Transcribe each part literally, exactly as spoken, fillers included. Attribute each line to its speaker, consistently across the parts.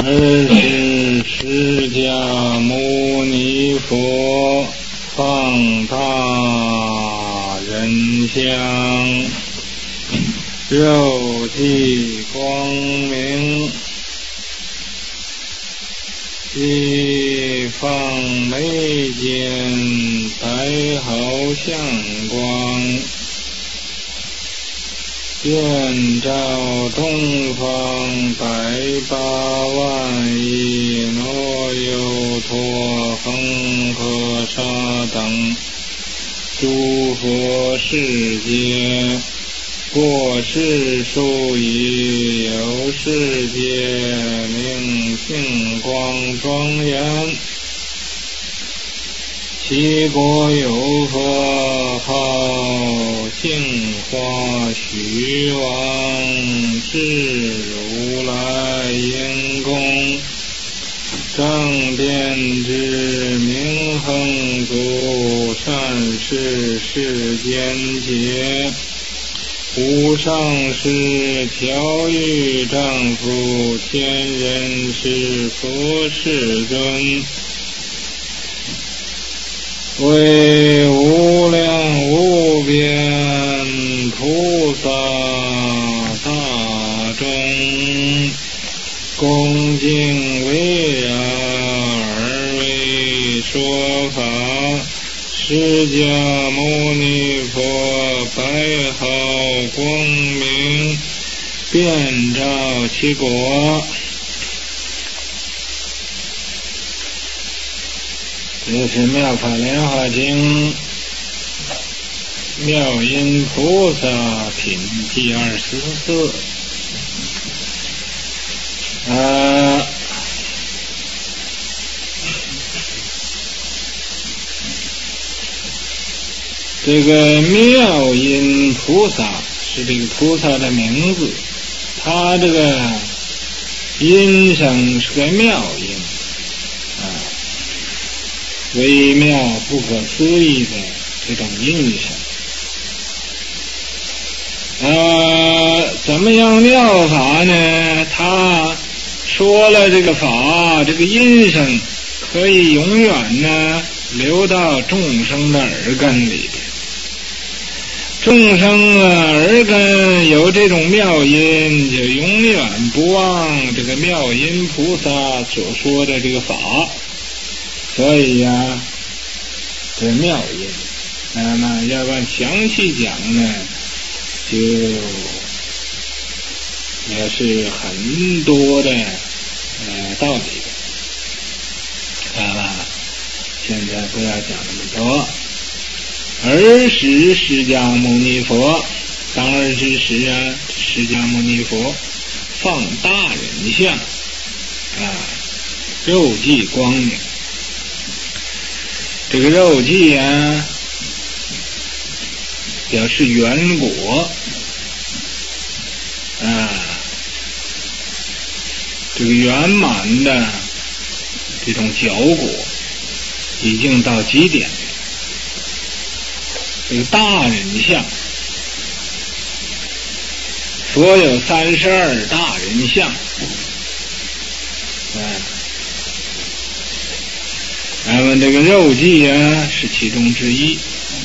Speaker 1: 而是释迦牟尼佛放大人相，肉体光明，即放眉间白毫相光，遍照东方百八万亿罗柚陀恒河沙等诸佛世界，过世数亿有世界明净光庄严，其国有佛号净化虚妄智如来因功，正遍知明恒祖善事世间劫，无上师调御丈夫天人师佛世尊，为无量无边菩萨大众恭敬围绕而为说法，释迦牟尼佛白毫光明，遍照其国。这是《妙法莲华经》妙音菩萨品第二十四。呃，这个妙音菩萨是这个菩萨的名字，他这个音声是个妙音。微妙不可思议的这种音声，呃，怎么样妙法呢？他说了这个法，这个音声可以永远呢流到众生的耳根里边。众生啊，耳根有这种妙音，就永远不忘这个妙音菩萨所说的这个法。所以呀、啊，这妙音，那么要不然详细讲呢，就也是很多的呃道理的，知道吧？现在不要讲那么多。儿时释迦牟尼佛，当儿之时啊，释迦牟尼佛放大人相啊，肉髻光明。这个肉髻啊，表示圆果啊，这个圆满的这种角果已经到极点了。这个大人相，佛有三十二大人相，啊。咱们这个肉髻啊是其中之一，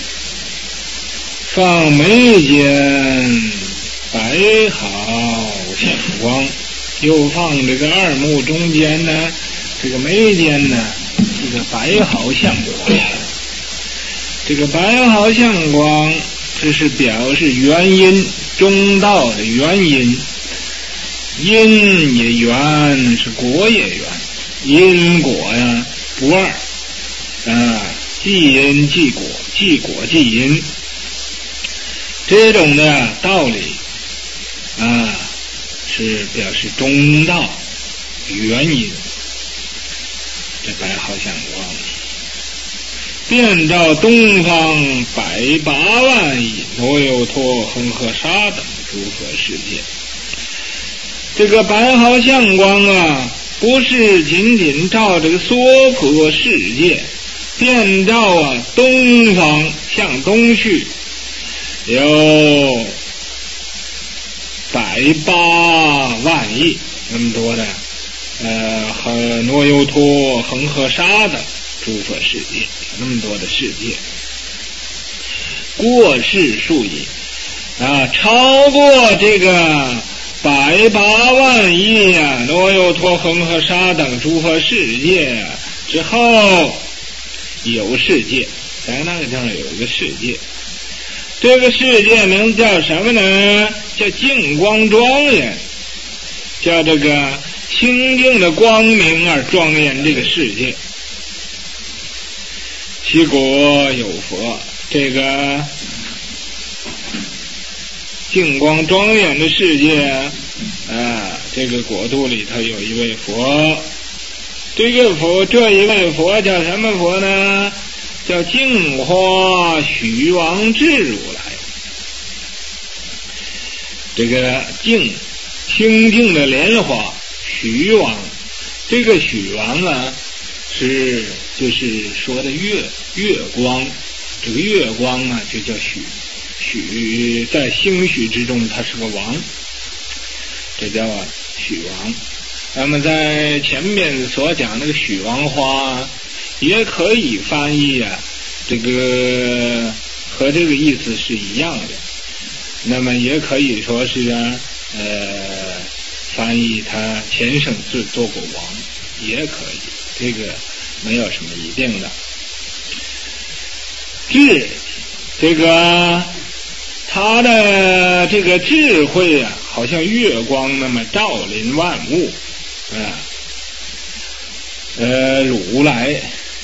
Speaker 1: 放眉间白毫相光，又放这个二目中间呢，这个眉间呢这个白毫相光，这个白毫相光，这是表示元音中道的元音，因也圆，是果也圆，因果呀不二。啊，即因即果，即果即因，这种的道理啊，是表示中道原因。这白毫相光，遍照东方百八万亿罗柚陀恒河沙等诸佛世界。这个白毫相光啊，不是仅仅照这个娑婆世界。遍照啊，东方向东去，有百八万亿那么多的呃和罗尤托、恒河沙等诸佛世界，有那么多的世界，过世数矣啊，超过这个百八万亿啊，罗尤托、恒河沙等诸佛世界之后，有世界，在那个地方有一个世界，这个世界名叫什么呢？叫净光庄严，叫这个清净的光明而庄严这个世界。其国有佛，这个净光庄严的世界啊，这个国度里头有一位佛，这个佛，这一位佛叫什么佛呢？叫净花许王智如来。这个净，清净的莲花，许王，这个许王啊，是就是说的月月光，这个月光啊就叫许，许在星许之中，它是个王，这叫许王。那么在前面所讲那个许王花，也可以翻译啊，这个和这个意思是一样的。那么也可以说是啊，呃，翻译他前生是做过王，也可以，这个没有什么一定的。智，这个他的这个智慧啊，好像月光那么照临万物啊。呃，如来，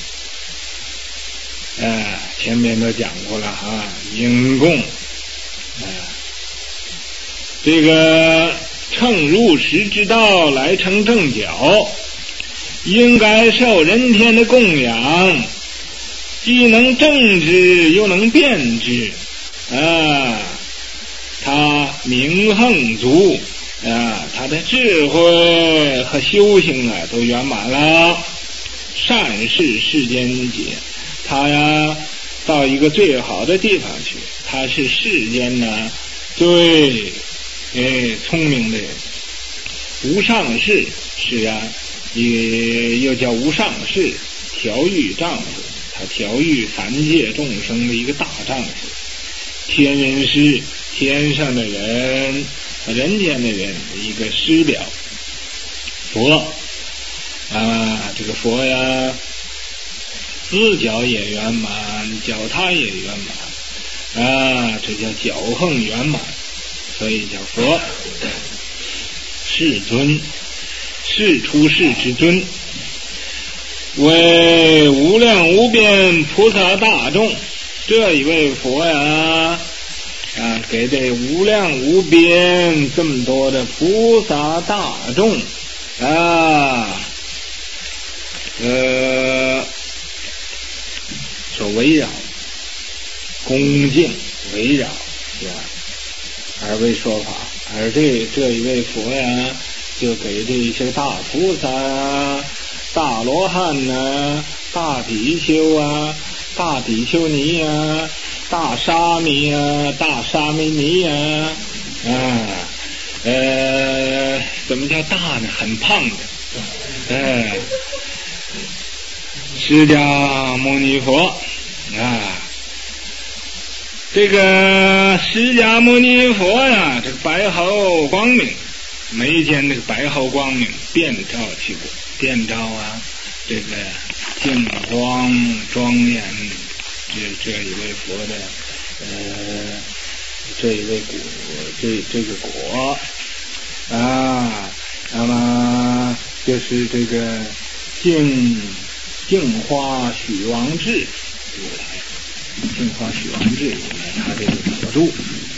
Speaker 1: 呃，前面都讲过了啊，应供。啊，这个乘入实之道来成正觉，应该受人天的供养，既能正之又能辩之啊，他明横足啊，他的智慧和修行啊都圆满了，善事世间解，他呀到一个最好的地方去，他是世间呢最哎聪明的人。无上士是啊，也又叫无上士，调御丈夫，他调御凡界众生的一个大丈夫。天人师，天上的人，人间的人的一个师表。佛啊，这个佛呀，自脚也圆满，脚踏也圆满啊，这叫脚横圆满，所以叫佛。世尊，世出世之尊，为无量无边菩萨大众，这一位佛呀啊，给这无量无边这么多的菩萨大众啊，呃，所围绕，恭敬围绕，是吧？而为说法，而这这一位佛呀，就给这一些大菩萨啊、大罗汉呐、大比丘啊、大比丘尼呀、大沙弥呀、大沙弥尼呀，啊，呃，怎么叫大呢？很胖的，哎，释迦牟尼佛啊。这个释迦牟尼佛呀，这个白毫光明，眉间这个白毫光明遍照其国，遍照啊，这个净光庄严，这这一位佛的呃，这一位果，这这个果啊，那么就是这个净净花许王智如来。净花许王智如来，他这个国度，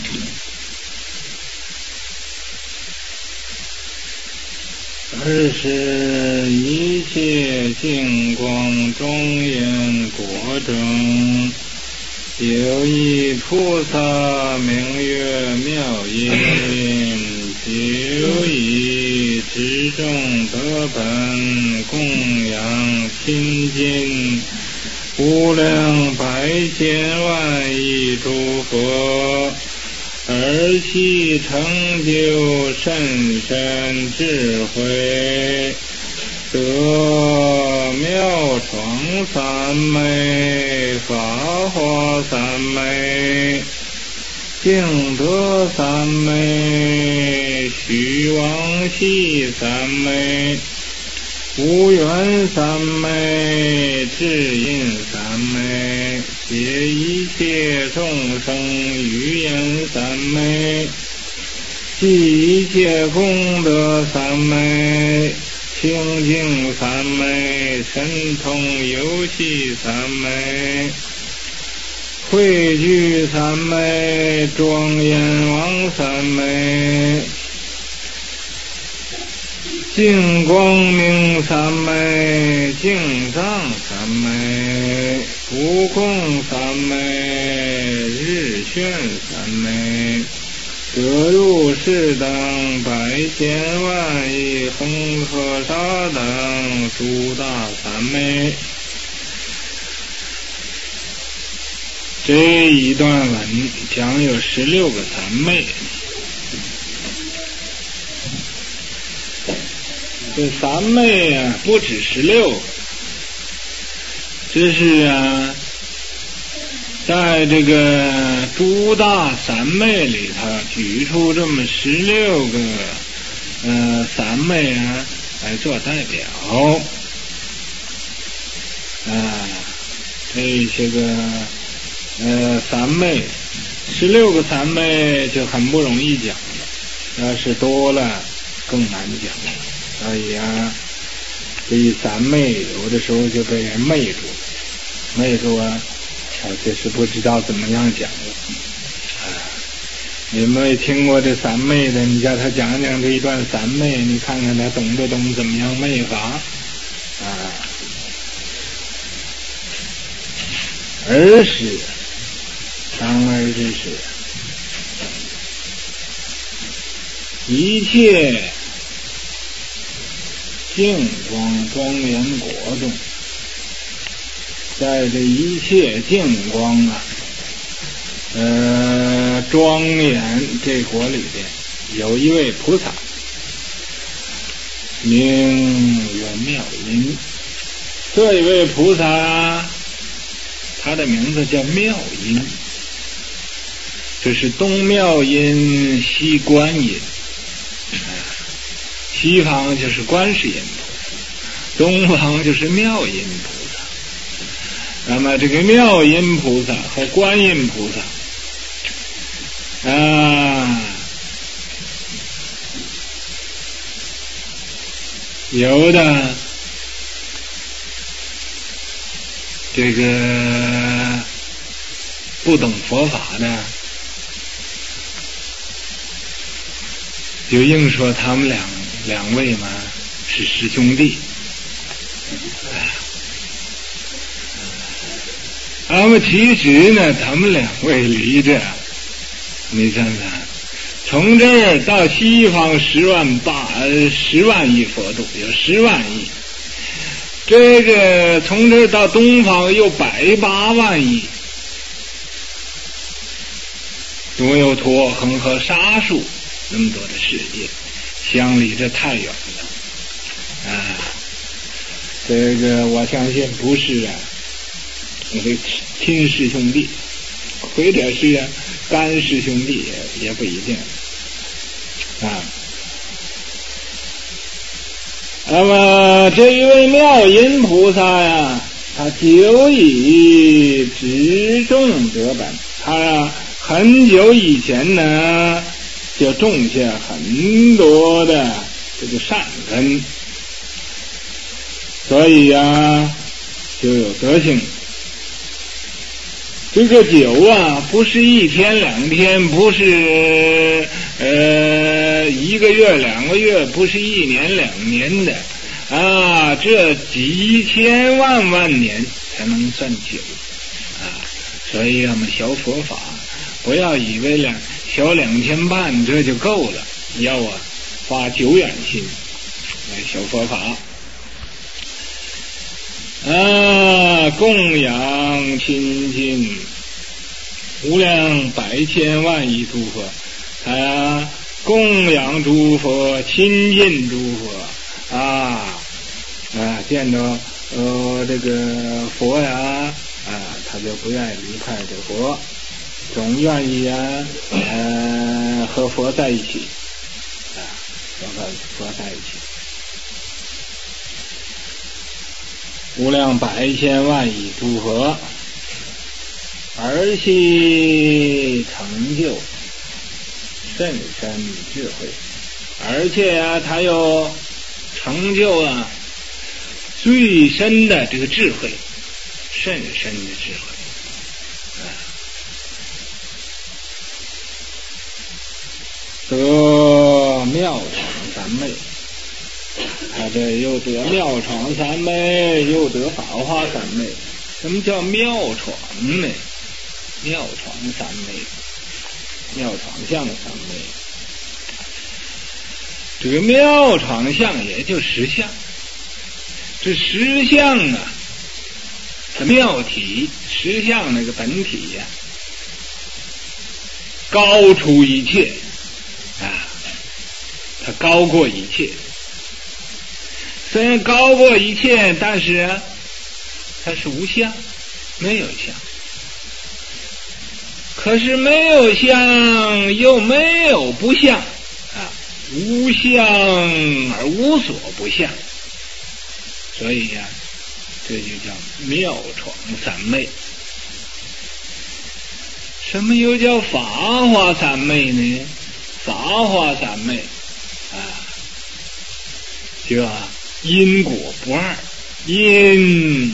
Speaker 1: 而是一切净光庄严国中，有一菩萨名曰妙音，就以至众德本供养亲近无量百千万亿诸佛，而其成就甚深智慧， 得妙床三昧，法华三昧，净德三昧，虚妄系三昧，无缘三昧，智印三昧，解一切众生语言三昧，记一切功德三昧，清净三昧，神通游戏三昧，汇聚三昧，庄严王三昧，净光明三昧，净藏三昧，不空三昧，日炫三昧，得入世等百千万亿恒河沙等诸大三昧。这一段文讲有十六个三昧。这三昧啊，不止十六，这是啊，在这个诸大三昧里头举出这么十六个呃三昧啊来做代表啊，这些个呃三昧，十六个三昧就很不容易讲了，要是多了更难讲了。所以啊，这一三昧有的时候就被人昧住，昧住啊，啊，这是不知道怎么样讲了。啊，你没听过这三昧的，你叫他讲讲这一段三昧，你看看他懂不懂怎么样昧法啊？儿时，当儿之时，一切净光庄严果中，在这一切净光啊，呃，庄严这果里边，有一位菩萨，名曰妙音。这一位菩萨，他的名字叫妙音，这是东妙音，西观音。西方就是观世音菩萨，东方就是妙音菩萨。那么这个妙音菩萨和观音菩萨啊，有的这个不懂佛法的，就硬说他们两两位嘛是师兄弟。那么其实呢，他们两位离着，你想想，从这儿到西方十万八十万亿佛度，有十万亿。这个从这儿到东方有百八万亿，多有陀恒河沙数那么多的世界，相离这太远了啊！这个我相信不是啊，我的亲师兄弟，或者是啊干师兄弟也也不一定啊。那么这一位妙音菩萨呀，他久以植种德本，他呀很久以前呢就种下很多的这个善根，所以呀就有德行。这个酒啊，不是一天两天，不是呃一个月两个月，不是一年两年的啊，这几千万万年才能算久啊！所以我们学佛法，不要以为两学两千半这就够了，要啊发久远心来学佛法。啊，供养亲近无量百千万亿诸佛啊，供养诸佛，亲近诸佛啊， 啊，见到呃这个佛呀啊，他就不愿意离开这个佛，总愿意啊呃和佛在一起啊，和佛在一起。无量百千万亿诸佛，而悉成就甚深智慧，而且啊，他又成就啊最深的这个智慧，甚深的智慧啊，得妙常三昧。他这又得妙常三昧，又得法华三昧。什么叫妙常呢？妙常三昧，妙常相三昧。这个妙常相也就实相，这实相啊，它妙体实相那个本体呀、啊，高出一切啊，它高过一切。虽然高过一切，但是啊，它是无相，没有相。可是没有相又没有不相啊，无相而无所不相，所以呀、啊，这就叫妙常三昧。什么又叫法华三昧呢？法华三昧啊，就啊。因果不二，因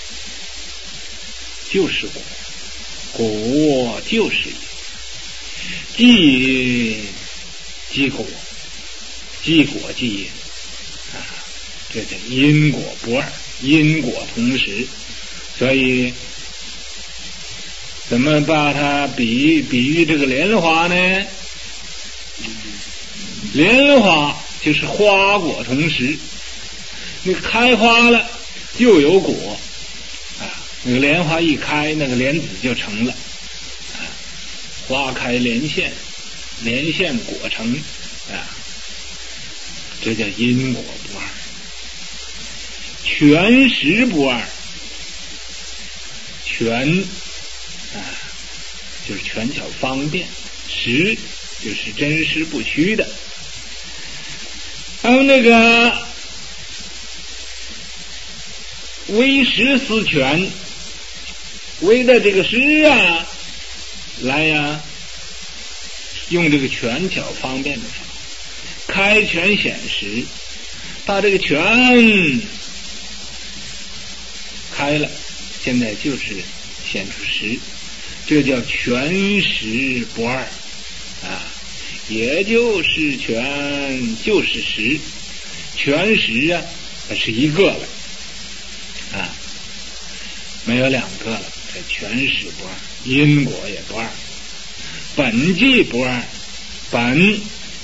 Speaker 1: 就是果，果就是因，即因即果，即果即因啊，这叫因果不二，因果同时。所以怎么把它比喻比喻这个莲花呢？莲花就是花果同时。那个开花了就有果啊，那个莲花一开，那个莲子就成了啊，花开莲现，莲现果成啊，这叫因果不二，全实不二，全啊就是权巧方便，实就是真实不虚的。还有那个为实思权，为的这个实啊，来呀、啊，用这个权巧方便的法，开权显实，把这个权开了，现在就是显出实，这叫全实不二啊，也就是权就是实，全实啊，它是一个了。啊，没有两个了，这全实不二，因果也不二，本际不二，本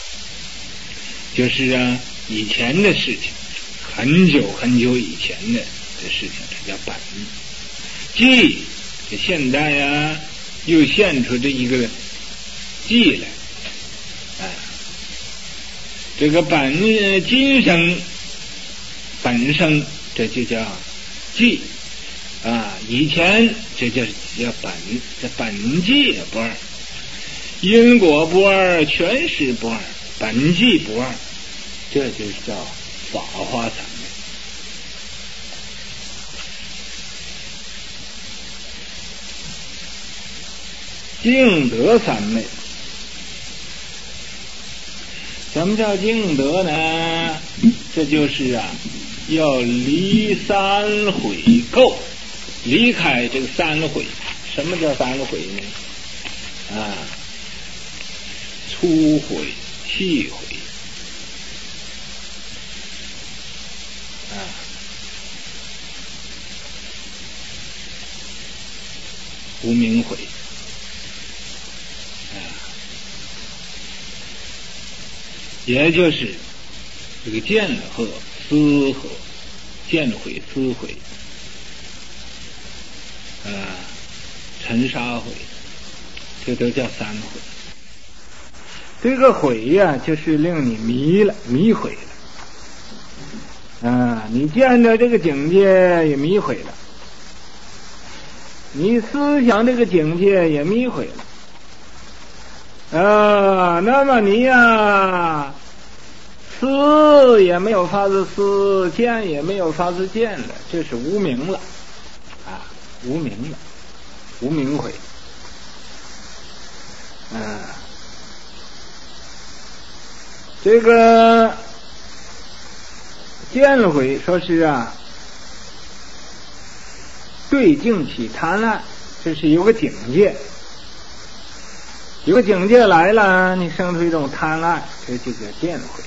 Speaker 1: 就是啊以前的事情，很久很久以前的的事情，这叫本。际这现在啊又现出这一个际来，啊，这个本今生本生，这就叫际啊，以前这就是叫本，这本际也不二，因果不二，全实不二，本际不二，这就是叫法华三昧。净德三昧，什么叫净德呢？这就是啊，要离三悔垢，离开这个三悔。什么叫三悔呢？啊，粗悔、气悔，啊，无明悔。也就是这个见和思和，见悔思悔，啊，尘沙悔，这都叫三悔。这个悔呀、啊，就是令你迷了，迷悔了，啊， 你见着这个境界也迷毁了，你思想这个境界也迷毁了啊，那么你呀、啊，思也没有法子思，见也没有法子见了，这是无明了啊，无明了，无明毁。嗯、啊，这个见毁说是啊，对境起贪爱，这是有个境界，有个境界来了，你生出一种贪爱，这就叫见毁。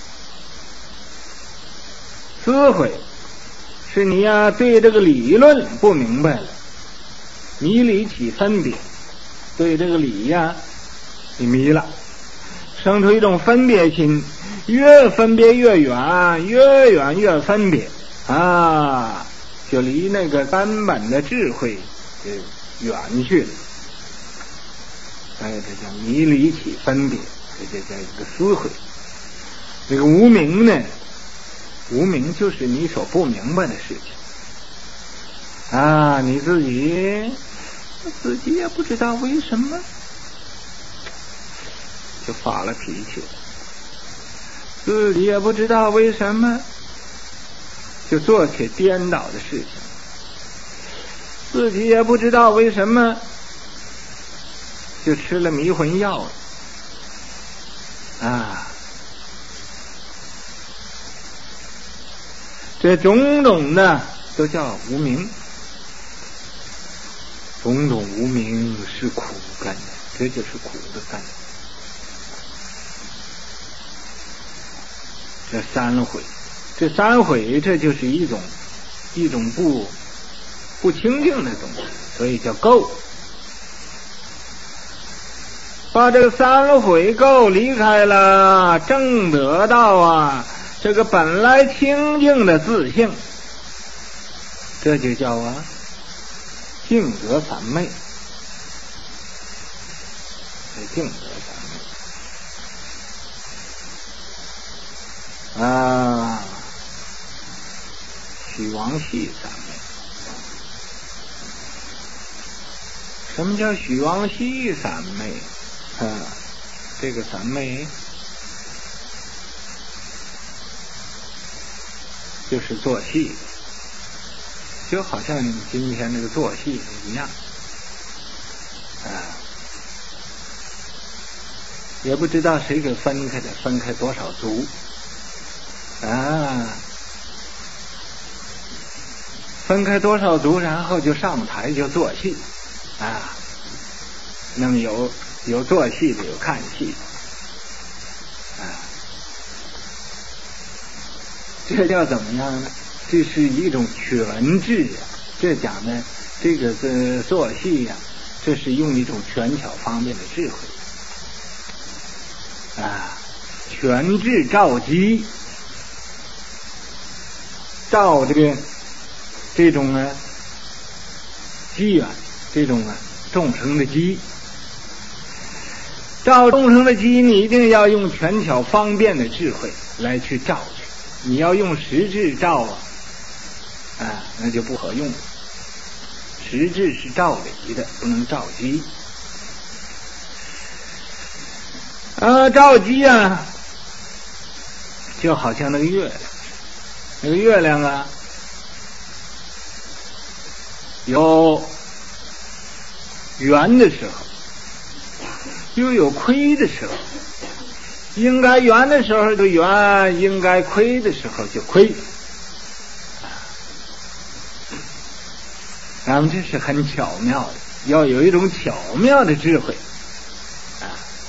Speaker 1: 思毁是你呀、啊、对这个理论不明白了，迷理起分别，对这个理呀、啊、你迷了，生出一种分别心，越分别越远，越远越分别啊，就离那个根本的智慧就远去了。哎，这叫迷理起分别，这就叫一个思毁。这个无明呢，无明就是你所不明白的事情啊，你自己自己也不知道为什么就发了脾气了，自己也不知道为什么就做起颠倒的事情，自己也不知道为什么就吃了迷魂药了啊。这种种的都叫无明，种种无明是苦根，这就是苦的根。这三毁，这三毁，这就是一种一种不不清净的东西，所以叫垢。把这个三毁垢离开了，正得到啊这个本来清净的自性，这就叫啊净得三昧。这净得三昧啊，虚妄系三昧。什么叫虚妄系三昧啊？这个三昧就是做戏，就好像今天这个做戏一样啊，也不知道谁给分开的，分开多少组啊，分开多少组，然后就上台就做戏啊。那么有有做戏的，有看戏的啊。这叫怎么样呢？这是一种全智啊！这讲呢，这个呃做戏呀、啊，这是用一种权巧方面的智慧啊，全智照机，照这个这种呢机缘，这种啊众生的机，照众生的机，你一定要用权巧方便的智慧来去照去。你要用实质照啊，啊，那就不合用了。实质是照理的，不能照机。啊，照机啊，就好像那个月亮，那个月亮啊，有圆的时候，又有亏的时候。应该圆的时候就圆，应该亏的时候就亏。咱们这是很巧妙的，要有一种巧妙的智慧啊，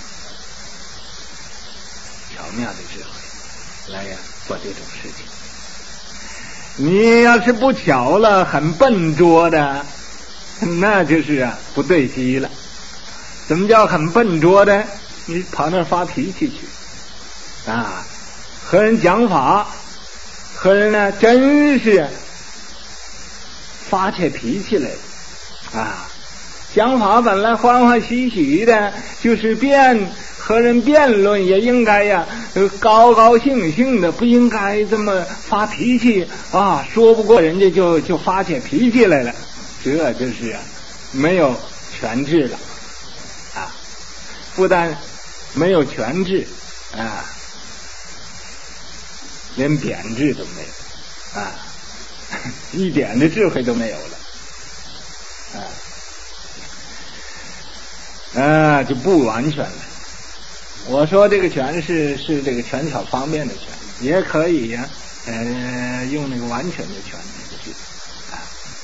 Speaker 1: 巧妙的智慧来呀做这种事情。你要是不巧了，很笨拙的，那就是啊不对机了。怎么叫很笨拙的？你跑那儿发脾气去啊，和人讲法，和人呢真是发起脾气来了啊， 想法本来欢欢喜喜的，就是辩和人辩论也应该呀，高高兴兴的，不应该这么发脾气啊！说不过人家就就发起脾气来了，这就是啊，没有权制了啊！不但没有权制啊，连贬制都没有啊，一点的智慧都没有了。啊，啊，就不完全了。我说这个权是是这个权巧方便的权，也可以呀、啊，呃，用那个完全的权这个字啊。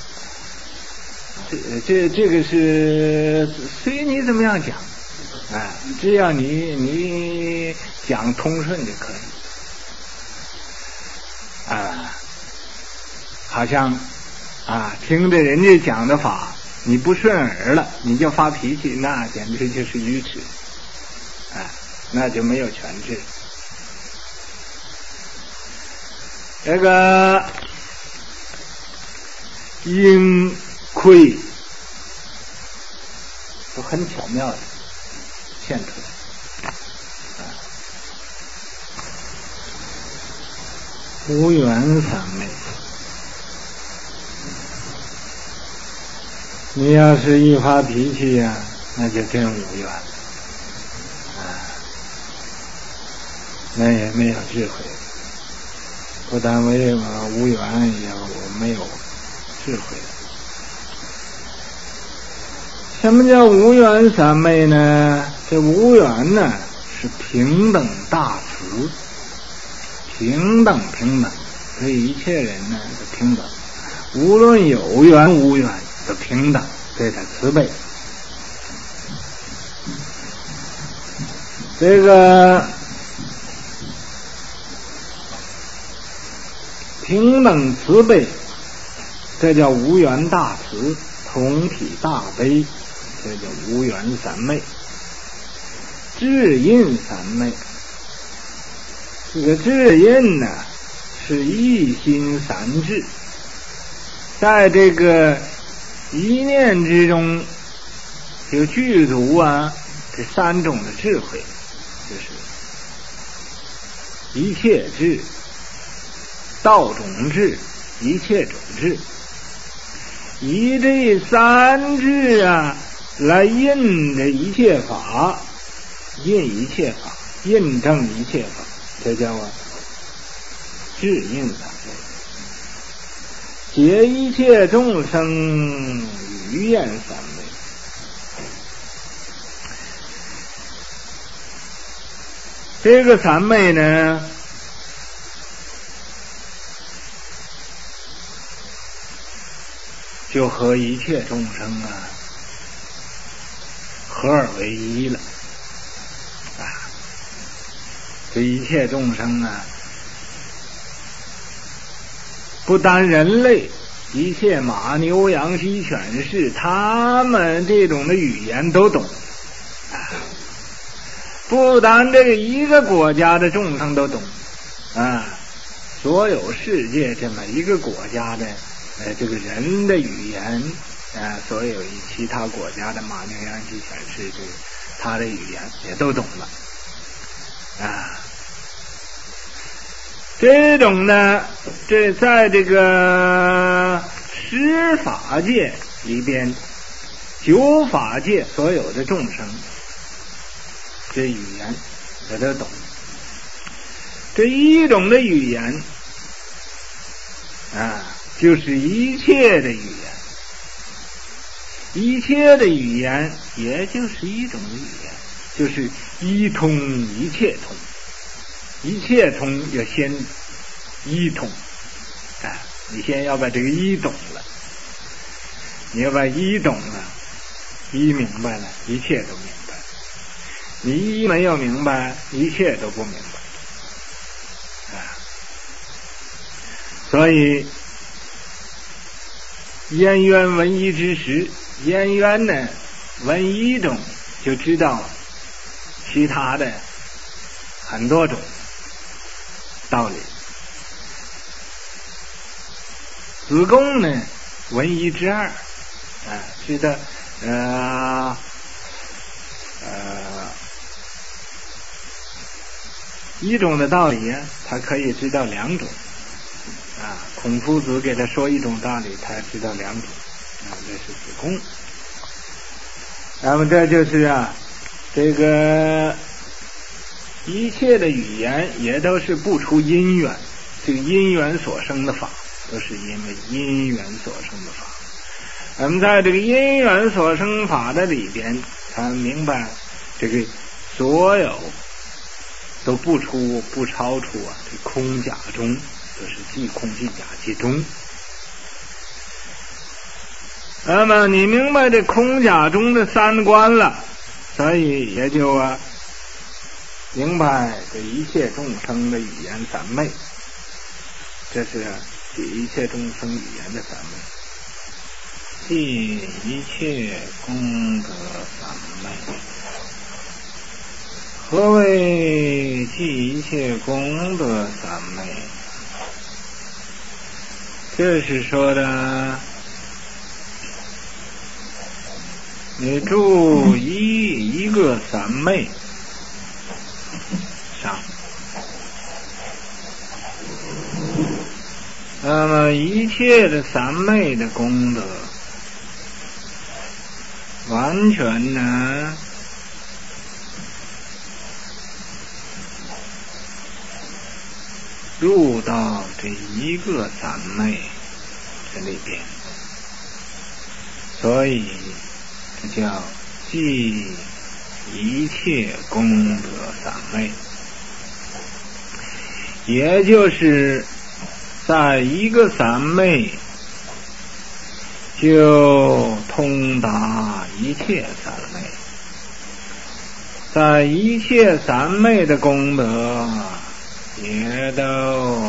Speaker 1: 这这这个是随你怎么样讲啊，只要你你讲通顺就可以啊。好像啊，听着人家讲的法。你不顺耳了，你就发脾气，那简直就是愚痴，啊，那就没有权制。这个阴亏都很巧妙的现出来，啊，无缘三昧。你要是一发脾气呀、啊，那就真无缘了，啊，那也没有智慧，不但没有无缘，也没有智慧。什么叫无缘三昧呢？这无缘呢是平等大慈，平等平等，对一切人呢是平等，无论有缘无缘。的平等，对他慈悲。这个平等慈悲，这叫无缘大慈，同体大悲，这叫无缘三昧。智印三昧，这个智印呢是一心三智，在这个一念之中就具足啊这三种的智慧，就是一切智、道种智、一切种智，以这三智啊来印这一切法，印一切法，印证一切法，这叫啊智印三昧。解一切众生语言三昧，这个三昧呢，就和一切众生啊合而为一了啊！这一切众生啊，不单人类，一切马牛羊鸡犬士，他们这种的语言都懂啊！不单这个一个国家的众生都懂啊，所有世界这么一个国家的呃这个人的语言啊，所有其他国家的马牛羊鸡犬士，这他的语言也都懂了啊。这种呢，这在这个十法界里边，九法界所有的众生，这语言也都懂。这一种的语言啊，就是一切的语言，一切的语言也就是一种的语言，就是一通一切通。一切通要先一通，啊，你先要把这个一懂了，你要把一懂了，一明白了，一切都明白了。你一没有明白，一切都不明白，啊，所以燕渊闻一之时，燕渊呢闻一种就知道其他的很多种道理。子贡呢闻一之二啊，知道呃呃，一种的道理他可以知道两种啊。孔夫子给他说一种道理，他知道两种啊，这是子贡。那么这就是啊，这个一切的语言也都是不出因缘，这个因缘所生的法，都是因为因缘所生的法。那么在这个因缘所生法的里边，他明白这个所有都不出不超出啊这空假中，就是即空即假即中。那么你明白这空假中的三观了，所以也就啊明白这一切众生的语言三昧，这是即一切众生语言的三昧，即一切功德三昧。何谓即一切功德三昧？这是说的你注意一个三昧上，那么一切的三昧的功德完全呢入到这一个三昧这里边，所以这叫即一切功德三昧，也就是在一个三昧就通达一切三昧，在一切三昧的功德也都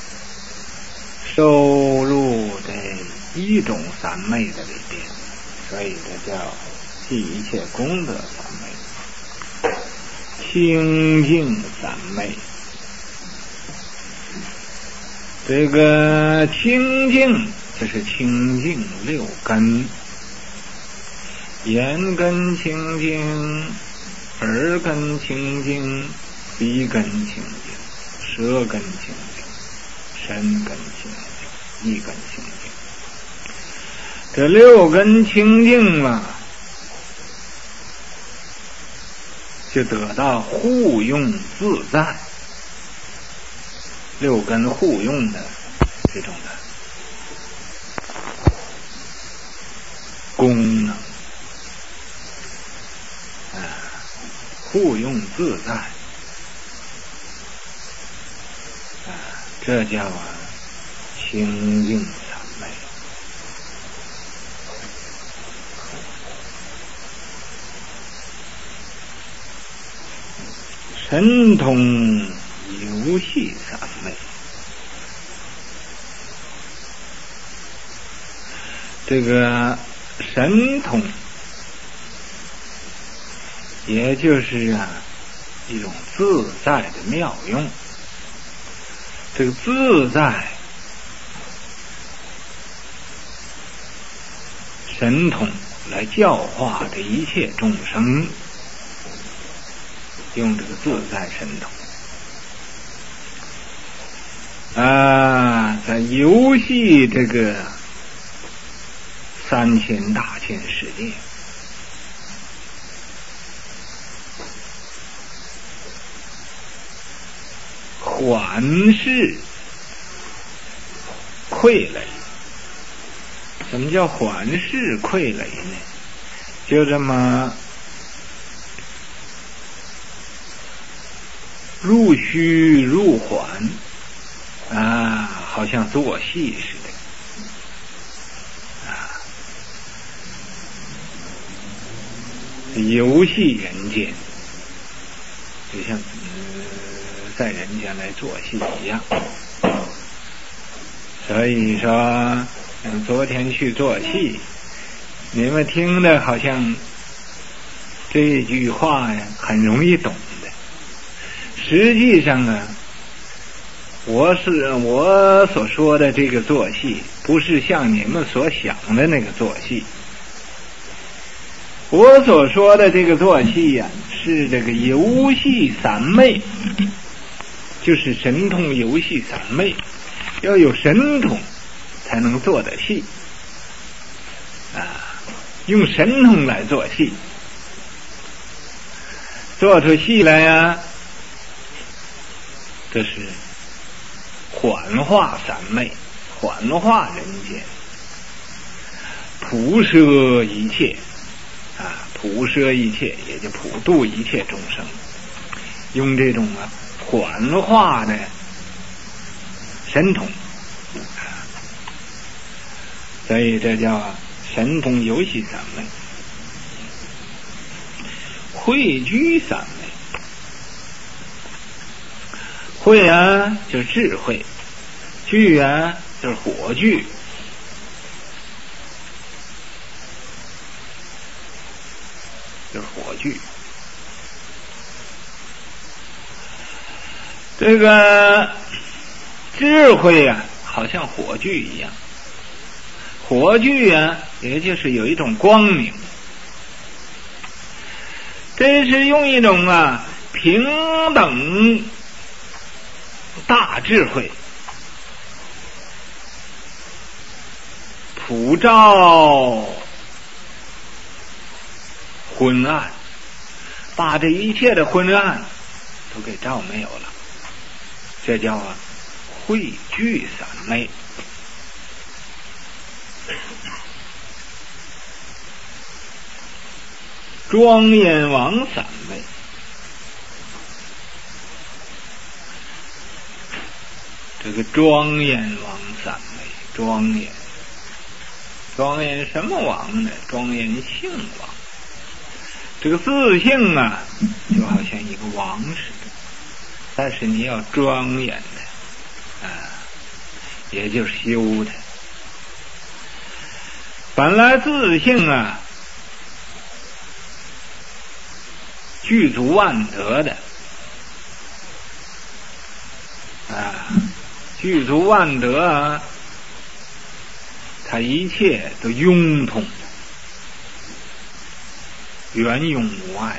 Speaker 1: 收入这一种三昧的里边，所以这叫即一切功德三昧，清净三昧。这个清净就是清净六根，眼根清净，耳根清净，鼻根清净，舌根清净，身根清净，意根清净。这六根清净了，就得到互用自在，六根互用的这种的功能啊，互用自在啊，这叫啊清净三昧。神通游戏三昧，这个神通也就是啊一种自在的妙用，这个自在神通来教化这一切众生，用这个自在神通啊，在游戏这个三千大千世界，缓释傀儡。什么叫缓释傀儡呢？就这么入虚入缓啊，好像做戏似的啊，游戏人间，就像、呃、在人间来做戏一样。所以说昨天去做戏，你们听的好像这句话呀很容易懂的，实际上呢，我是我所说的这个做戏，不是像你们所想的那个做戏， 我所说的这个坐戏呀、啊，是这个游戏三昧，就是神通游戏三昧，要有神通才能做得戏啊，用神通来做戏，做出戏来呀、啊，这是幻化三昧，幻化人间，普摄一切啊，普摄一切，也就普度一切众生，用这种啊幻化的神通，所以这叫神通游戏三昧，汇聚三昧。慧啊就是智慧，聚啊就是火炬，就是火炬。这个智慧啊好像火炬一样，火炬啊也就是有一种光明，这是用一种啊平等大智慧普照昏暗，把这一切的昏暗都给照没有了，这叫啊汇聚三昧。庄严王三昧，这个庄严王三昧，庄严庄严什么王呢？庄严性王。这个自性啊就好像一个王似的，但是你要庄严的啊，也就是修的。本来自性啊具足万德的啊，具足万德啊，它一切都庸通，圆融无碍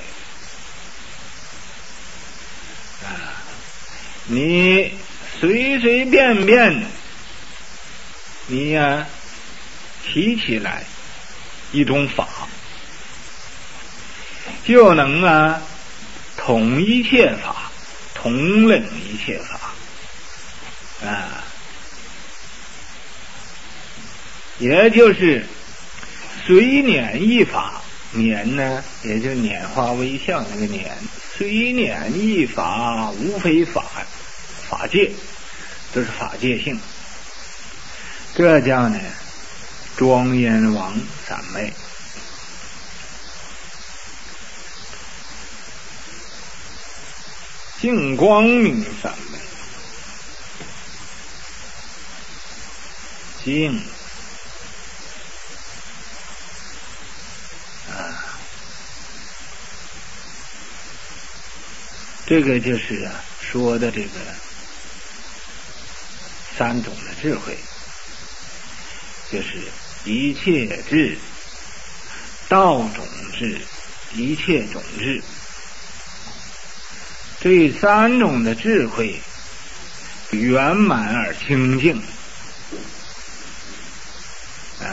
Speaker 1: 啊！你随随便便，你呀、啊、提起来一种法，就能啊统一切法，统领一切法啊，也就是随念一法，念呢也就拈花微笑那个念，随念一法，无非法法界，都是法界性，这叫呢庄严王三昧。净光明三昧，净啊，这个就是啊说的这个三种的智慧，就是一切智、道种智、一切种智。这三种的智慧圆满而清净啊，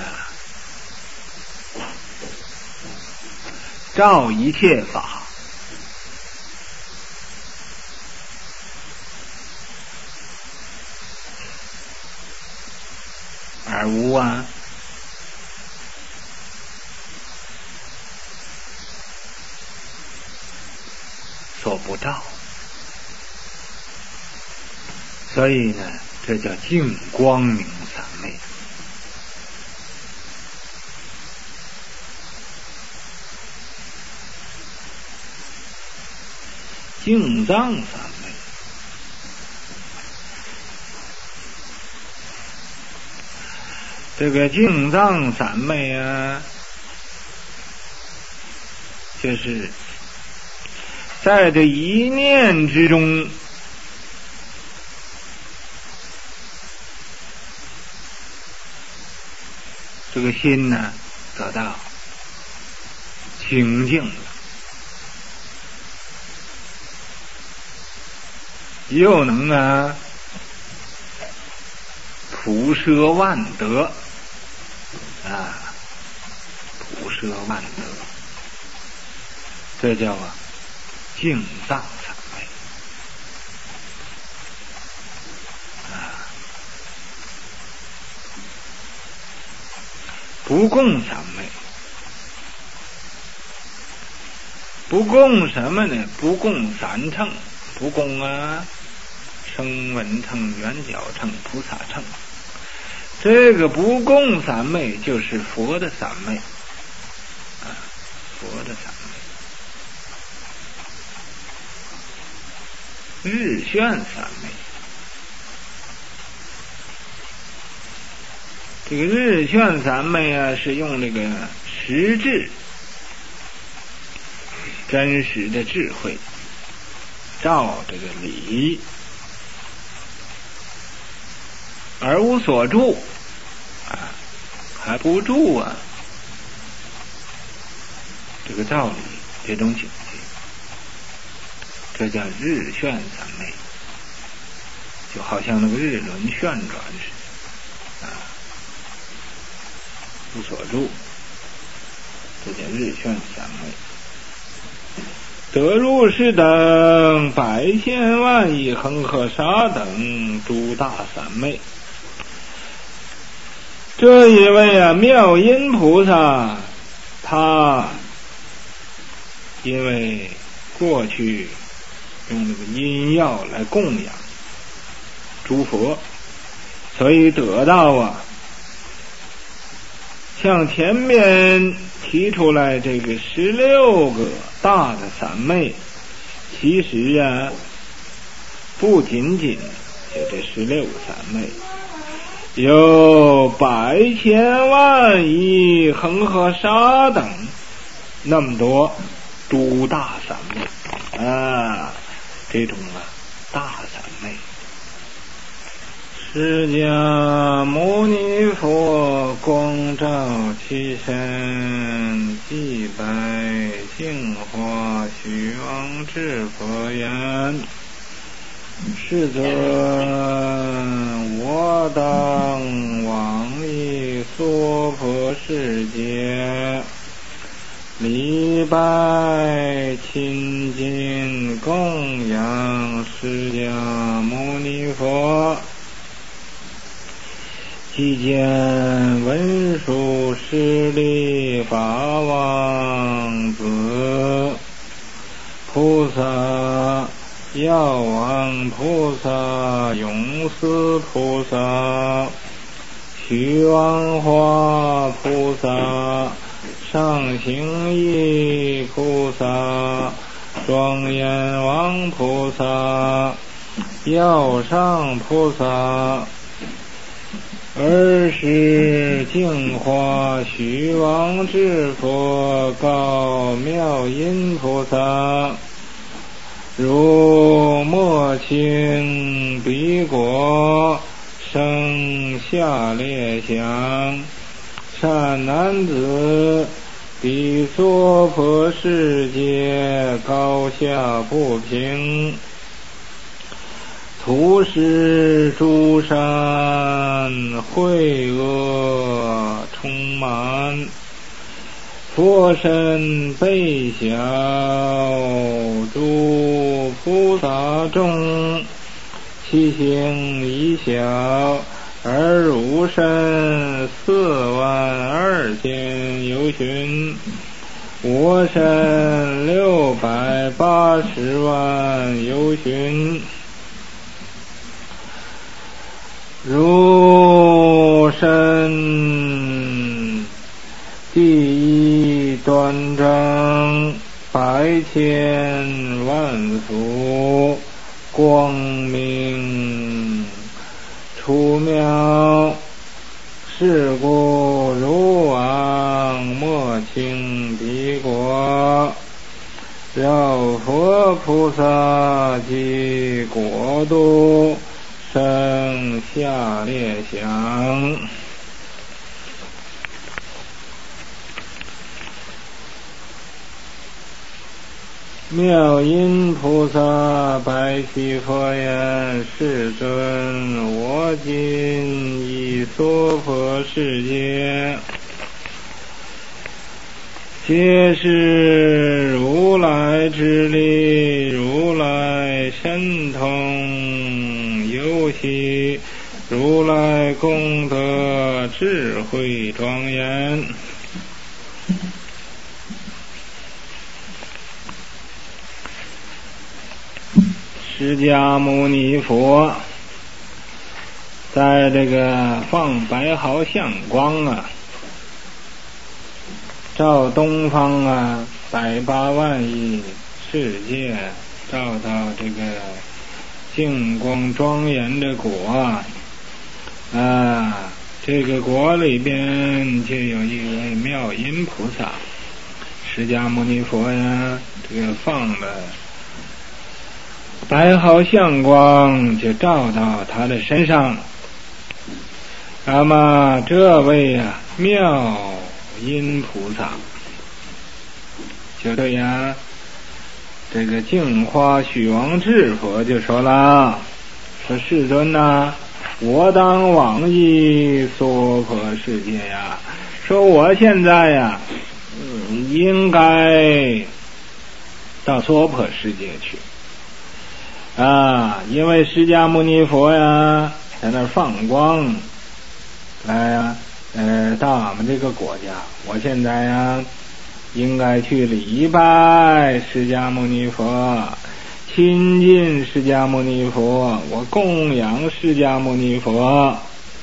Speaker 1: 照一切法，而无啊所不照。所以呢，这叫净光明三昧。净藏三昧，这个净藏三昧啊，就是在这一念之中，这个心呢得到清净了，又能啊普摄万德啊，普摄万德，这叫啊净藏三昧啊，不共三昧。不共什么呢？不共三乘，不共啊声闻乘、缘觉乘、菩萨乘。这个不共三昧就是佛的三昧啊，佛的三昧，日炫三昧。这个日炫三昧啊，是用这个实质真实的智慧照这个理而无所住啊，还不住啊这个道理，这种境界，这叫日炫三昧，就好像那个日轮旋转似的啊，无所住，这叫日炫三昧。得入是等百千万亿恒河沙等诸大三昧。这一位啊妙音菩萨，他因为过去用那个阴药来供养诸佛，所以得到啊像前面提出来这个十六个大的三昧，其实啊不仅仅就这十六个三昧，有百千万亿恒河沙等那么多诸大三昧啊，这种啊大三昧。释迦牟尼佛光照其身，即白净化虚妄之佛言：世尊，我当往诣娑婆世界，礼拜亲近供养释迦牟尼佛。即见文殊师利法王子菩萨、药王菩萨、永嗣菩萨、虚妄化菩萨、上行义菩萨、庄严王菩萨、药上菩萨，而是净化虚妄之佛告妙音菩萨：如莫清彼国生下列想，善男子，彼娑婆世界高下不平，土石诸山秽恶充满，佛身背小，诸菩萨众，其形一小，而汝身四万二千由旬，我身六百八十万由旬。如身第一端正，百千万福，光明出妙，是故如往莫清彼国，绕佛菩萨及国度生下列想。 妙音菩萨白须佛言：世尊，我今以娑婆世界，皆是如来之力，如来神通游戏，如来功德智慧庄严。释迦牟尼佛在这个放白毫相光啊，照东方啊百八万亿世界，照到这个净光庄严的国啊，啊，这个国里边就有一位妙音菩萨，释迦牟尼佛呀，这个放了白毫相光就照到他的身上。那么这位啊妙音菩萨就对呀，这个净花许王智佛就说了，说世尊啊，我当往诣娑婆世界呀，说我现在呀、嗯、应该到娑婆世界去啊，因为释迦牟尼佛呀在那儿放光来呀，呃，到俺们这个国家，我现在呀应该去礼拜释迦牟尼佛，亲近释迦牟尼佛，我供养释迦牟尼佛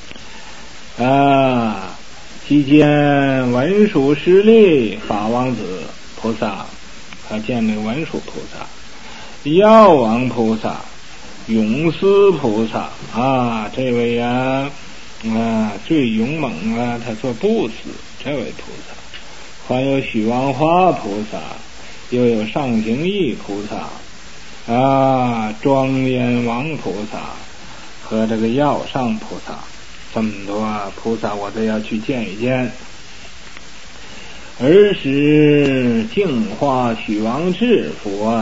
Speaker 1: 啊。期间文殊师利法王子菩萨，他见那个文殊菩萨，药王菩萨，勇斯菩萨啊，这位呀啊最勇猛啊，他做不死，这位菩萨，还有许王花菩萨，又有上行义菩萨啊，庄严王菩萨和这个药上菩萨，这么多菩萨我都要去见一见。儿时净化许王智佛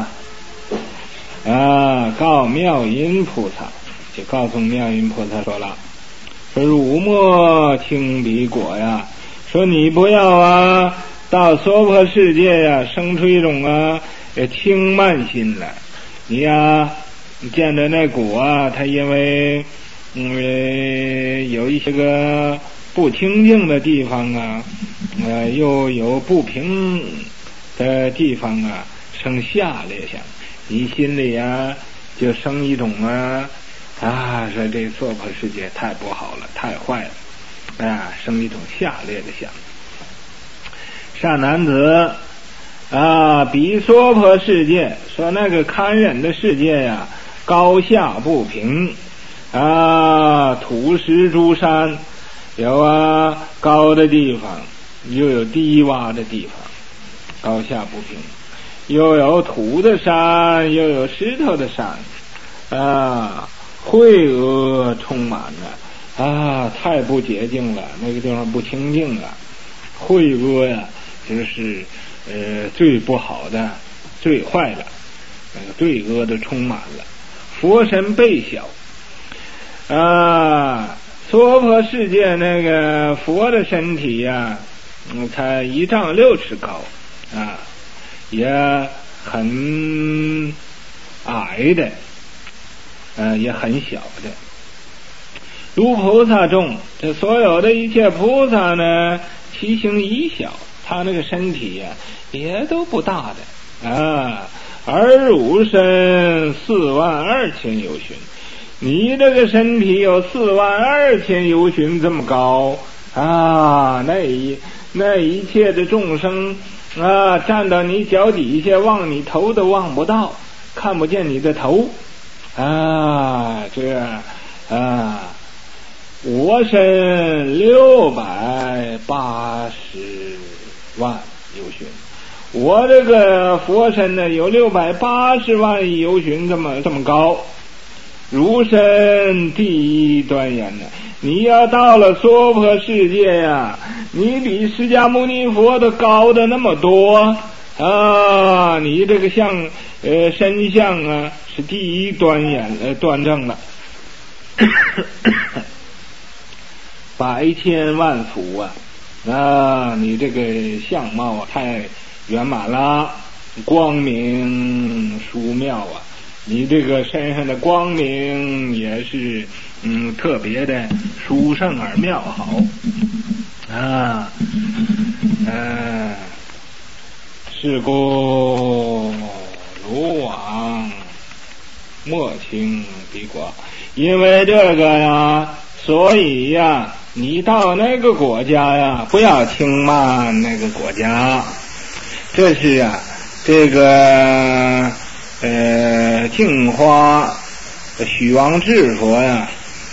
Speaker 1: 啊，告妙音菩萨，就告诉妙音菩萨说了，说汝莫轻彼果呀，说你不要啊到娑婆世界呀生出一种啊轻慢心来。你呀你见着那果啊，它因为嗯有一些个不清净的地方啊，呃又有不平的地方啊，生下列想，你心里啊就生一种啊啊说这娑婆世界太不好了，太坏了啊，生一种下列的想。善男子啊，彼娑婆世界，说那个堪忍的世界呀，高下不平啊，土石诸山，有啊高的地方，又有低洼的地方，高下不平，又有土的山，又有石头的山啊，秽恶充满了啊，太不洁净了，那个地方不清净了，秽恶呀就是呃最不好的，最坏的，那个罪恶的充满了。佛身倍小啊，娑婆世界那个佛的身体呀、嗯，才一丈六尺高啊，也很矮的，呃，也很小的。如菩萨众，这所有的一切菩萨呢，其形宜小，他那个身体呀、啊，也都不大的啊。而汝身四万二千由旬，你这个身体有四万二千由旬这么高啊！那一那一切的众生啊，站到你脚底下，望你头都望不到，看不见你的头啊！这啊，我身六百八十万由旬。我这个佛身呢，有六百八十万亿由旬这么这么高，如身第一端严呢。你要到了娑婆世界呀、啊，你比释迦牟尼佛都高的那么多啊，你这个相呃身相啊是第一端严呃端正了，百千万福啊，啊，你这个相貌啊太圆满了，光明殊妙啊，你这个身上的光明也是嗯特别的殊胜而妙好啊，嗯、啊。是故鲁王莫轻敌国，因为这个呀，所以呀，你到那个国家呀，不要轻慢那个国家。这是啊，这个呃净花许王智佛呀，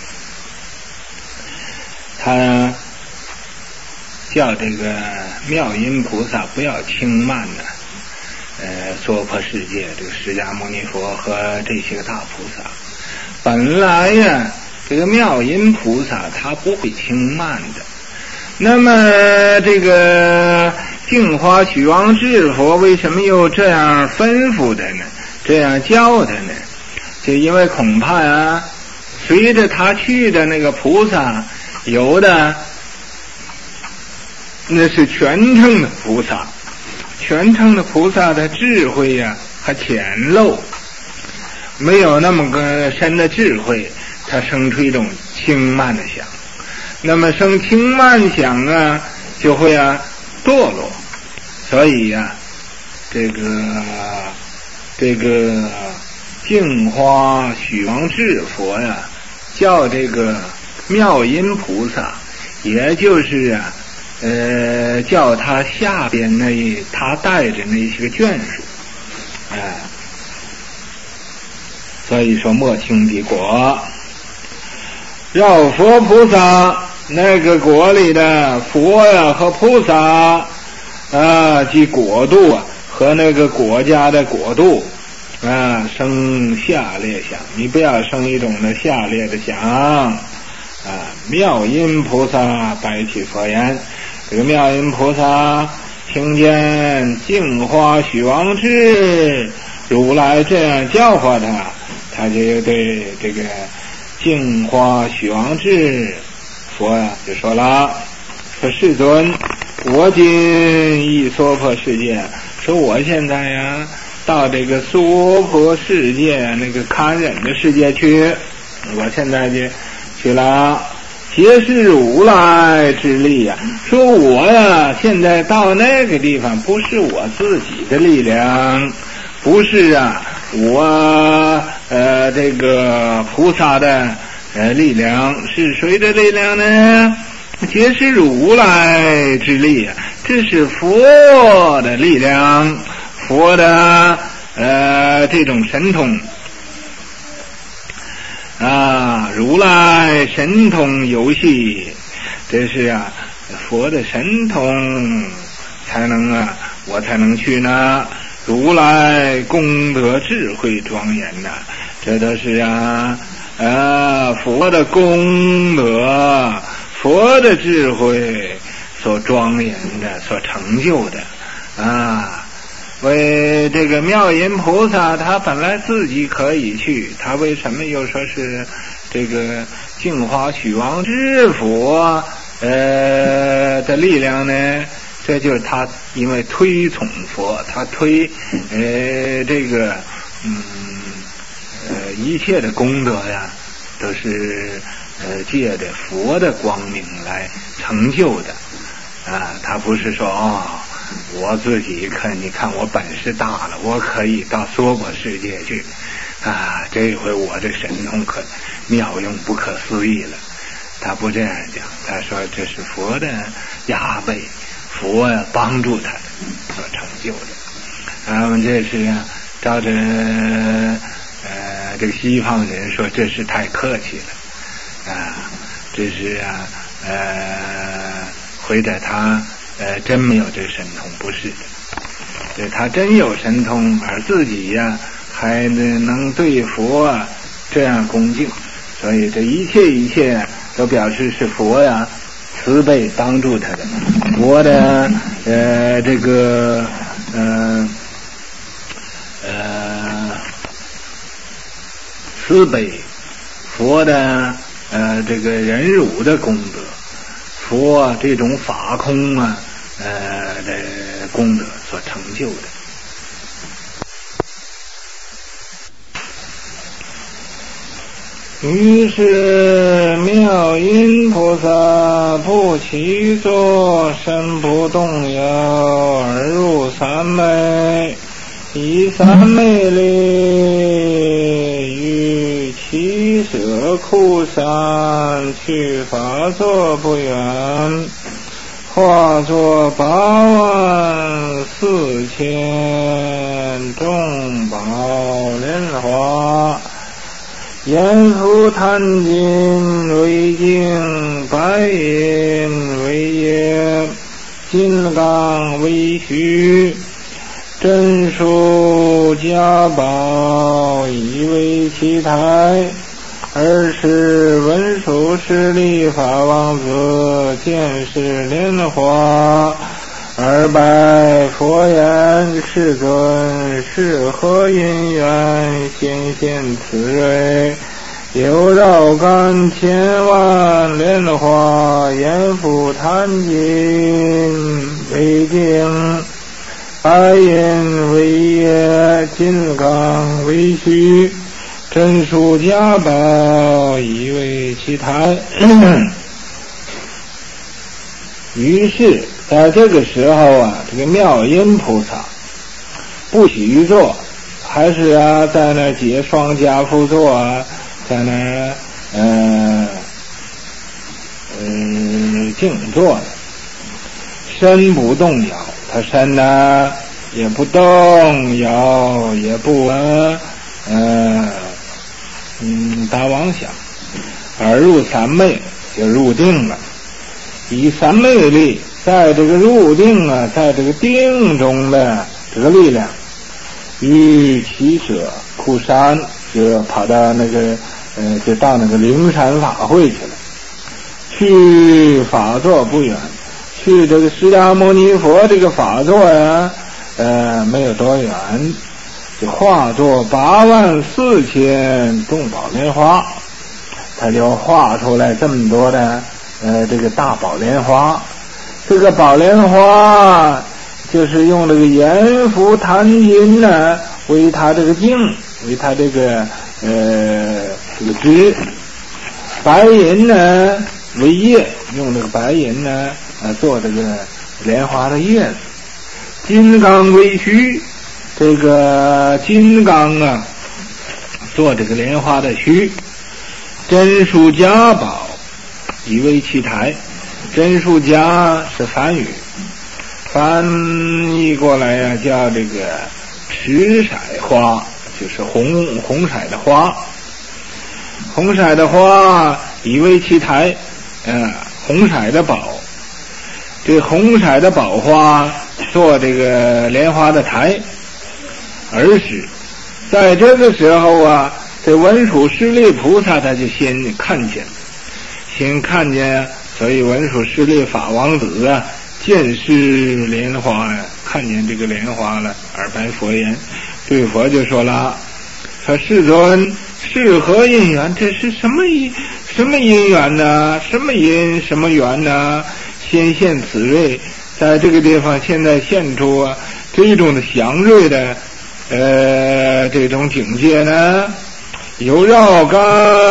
Speaker 1: 他叫这个妙音菩萨不要轻慢呢，呃，娑婆世界这个释迦牟尼佛和这些个大菩萨，本来呀，这个妙音菩萨他不会轻慢的。那么这个净花许王智佛为什么又这样吩咐的呢？这样教的呢？就因为恐怕啊，随着他去的那个菩萨，有的那是全称的菩萨，全称的菩萨的智慧呀、啊、还浅陋，没有那么个深的智慧，他生出一种轻慢的想，那么生轻慢想啊，就会啊堕落，所以呀、啊，这个这个净花许王智佛呀、啊，叫这个妙音菩萨，也就是啊。呃，叫他下边那他带着那些个眷属，哎、呃，所以说莫轻敌国。绕佛菩萨那个国里的佛呀和菩萨啊，即国度啊和那个国家的国度啊，生下列想，你不要生一种的下列的想啊。妙音菩萨白起佛言。这个妙音菩萨听见净花许王智如来这样教化他，他就对这个净花许王智佛呀、啊、就说了，说世尊，我今亦娑婆世界，说我现在呀到这个娑婆世界那个堪忍的世界去，我现在就去了。皆是如来之力呀、啊！说我呀，现在到那个地方，不是我自己的力量，不是啊，我呃这个菩萨的呃力量，是谁的力量呢？皆是如来之力啊！这是佛的力量，佛的呃这种神通。啊，如来神通游戏，这是啊佛的神通才能啊我才能去呢。如来功德智慧庄严呐、啊，这都是啊啊佛的功德，佛的智慧所庄严的，所成就的啊。为这个妙音菩萨，他本来自己可以去，他为什么又说是这个净花许王智佛呃的力量呢？这就是他因为推崇佛，他推呃这个嗯呃一切的功德呀，都是呃借着佛的光明来成就的啊，他不是说哦。我自己看，你看我本事大了，我可以到娑婆世界去啊！这回我的神通可妙用不可思议了。他不这样讲，他说这是佛的加倍，佛呀帮助他的所成就的。他们这是啊，照着呃这个西方人说，这是太客气了啊！这是啊呃回答他。呃，真没有这神通，不是的。对，他真有神通，而自己呀还能对佛啊这样恭敬，所以这一切一切都表示是佛呀慈悲帮助他的。佛的呃这个呃慈悲，佛的呃这个忍辱的功德，佛这种法空啊呃的功德所成就的。于是妙音菩萨不起坐，身不动摇，而入三昧，以三昧力于七舍窟山去法座不远，化作八万四千众宝莲花，阎浮檀金为镜，白银为叶，金刚为须，真数家宝以为其台。尔时文殊师利法王子见是莲花，而拜佛言：世尊，是何因缘显现此瑞？有绕干千万莲花，阎浮檀金为镜，白银为叶，金刚为须，真数家宝以为其台。于是在这个时候啊，这个妙音菩萨不许坐，还是啊在那解双家趺坐啊，在那呃呃静坐的，身不动摇，他身呢也不动摇，也不呃嗯打妄想，而入三昧，就入定了。以三昧力，在这个入定啊，在这个定中的这个力量，于七舍窟山，就跑到那个呃，就到那个灵山法会去了。去法座不远，去这个释迦牟尼佛这个法座呀，呃，没有多远，就化作八万四千众宝莲花，他就画出来这么多的呃这个大宝莲花。这个宝莲花就是用这个阎浮檀金呢为它这个镜，为它这个呃这个枝，白银呢为叶，用这个白银呢呃做这个莲花的叶子，金刚为须，这个金刚啊做这个莲花的须，真数家宝以为其台。真数家是梵语，翻译过来呀、啊、叫这个赤色花，就是红红色的花，红色的花以为其台，呃，红色的宝，这红色的宝花做这个莲花的台。而是在这个时候啊，这文殊师利菩萨他就先看见，先看见。所以文殊师利法王子啊，见是莲花呀、啊，看见这个莲花了，而拜佛言，对佛就说了，说世尊，是何因缘？这是什么因什么因缘呢？什么因什么缘呢？先现此瑞，在这个地方现在现出啊这种的祥瑞的呃这种境界呢，有绕干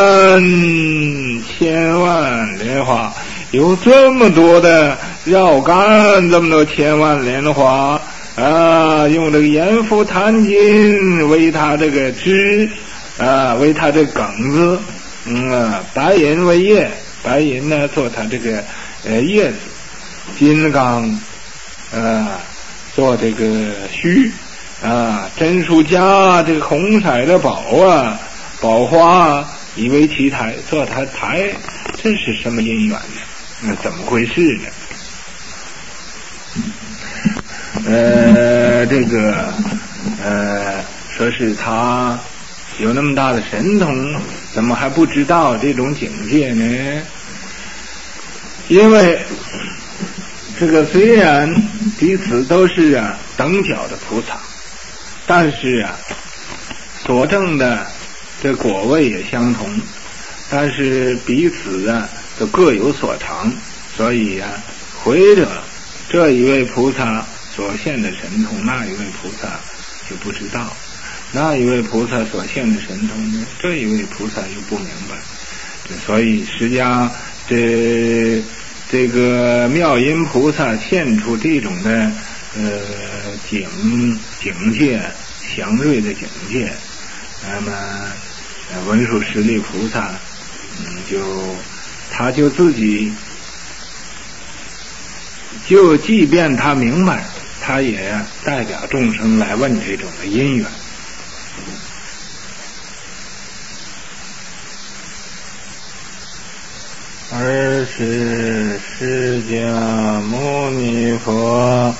Speaker 1: 千万莲花。有这么多的绕干，这么多千万莲花啊，用这个阎浮檀金为它这个枝啊，为它这个梗子，嗯啊，白银为叶，白银呢做它这个呃叶子，金刚啊做这个须啊，真数家这个红色的宝啊宝花以为其台，做它台，这是什么因缘呢？那怎么回事呢？呃，这个呃，说是他有那么大的神通，怎么还不知道这种境界呢？因为这个虽然彼此都是啊等角的菩萨，但是啊所证的这果位也相同，但是彼此啊都各有所长，所以啊，回者这一位菩萨所现的神通，那一位菩萨就不知道；那一位菩萨所现的神通呢，这一位菩萨又不明白。所以释迦这这个妙音菩萨现出这种的呃境境界，祥瑞的境界，那么文殊师利菩萨，嗯，就他就自己就即便他明白，他也代表众生来问这种的因缘。尔时释迦牟尼佛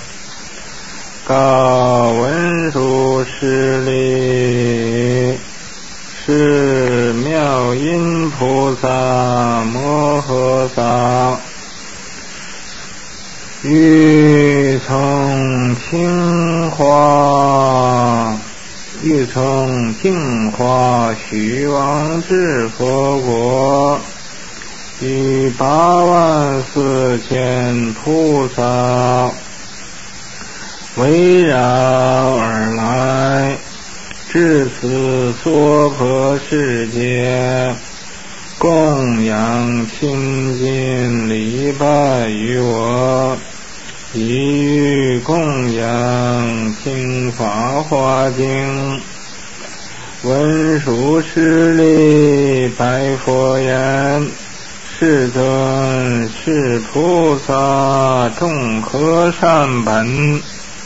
Speaker 1: 告文殊师利，是妙音菩萨摩诃萨，欲从清华欲从净化虚妄智佛国，以八万四千菩萨围绕而来，至此娑婆世界，供养亲近礼拜于我，以欲供养听法华经。文殊师利白佛言：世尊，是菩萨众何善本，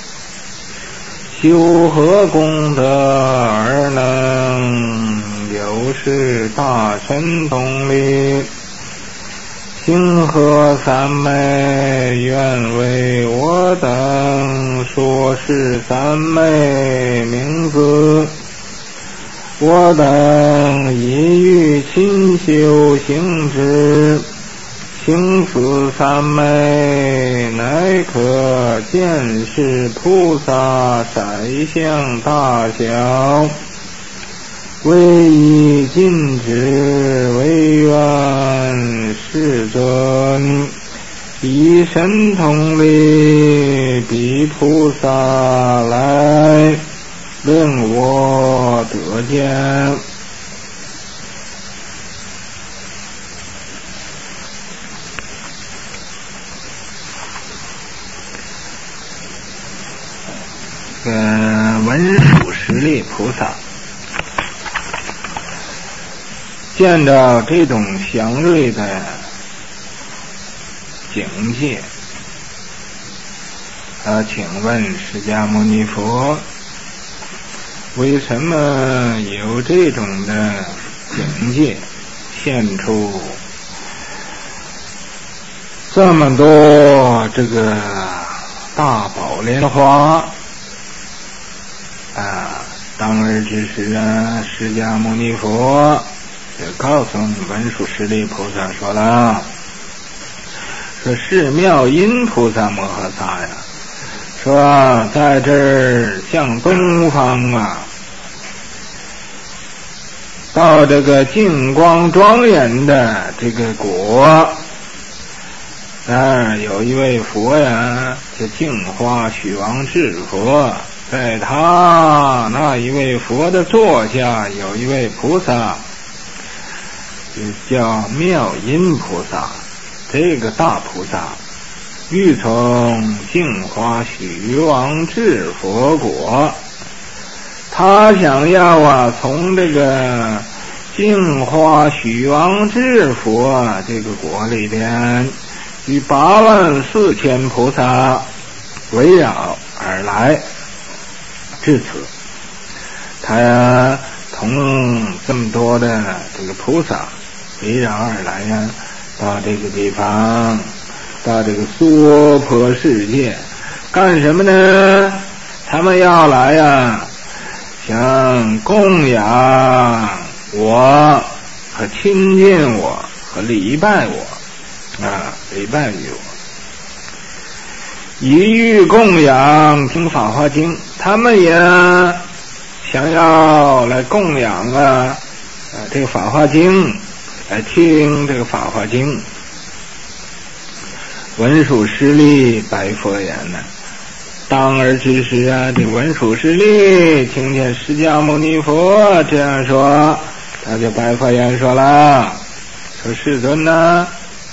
Speaker 1: 修何功德而能有是大神通力？今何三昧？愿为我等说是三昧名字。我等已欲勤修行之，行此三昧，乃可见识菩萨色相大小，唯以尽止为愿。世尊，以神通力比菩萨来，令我得见。呃，文殊师利菩萨见到这种祥瑞的境界，啊，请问释迦牟尼佛，为什么有这种的境界，现出这么多这个大宝莲花啊？当日之时啊，释迦牟尼佛就告诉文殊师利菩萨说了，说是妙音菩萨摩诃萨呀，说在这儿向东方啊，到这个净光庄严的这个国，那儿有一位佛呀，叫净花虚王智佛，在他那一位佛的座下有一位菩萨，就叫妙音菩萨。这个大菩萨欲从净花虚王智佛国，他想要啊从这个净花虚王智佛这个国里边，与八万四千菩萨围绕而来。至此，他呀同这么多的这个菩萨围绕而来呀，到这个地方，到这个娑婆世界干什么呢？他们要来呀，想供养我和亲近我和礼拜我啊，礼拜于我，一欲供养听法华经。他们也想要来供养啊这个《法华经》，来听这个《法华经》。文殊师利白佛言呢，当尔之时啊，这文殊师利听见释迦牟尼佛这样说，他就白佛言说了，说世尊呢，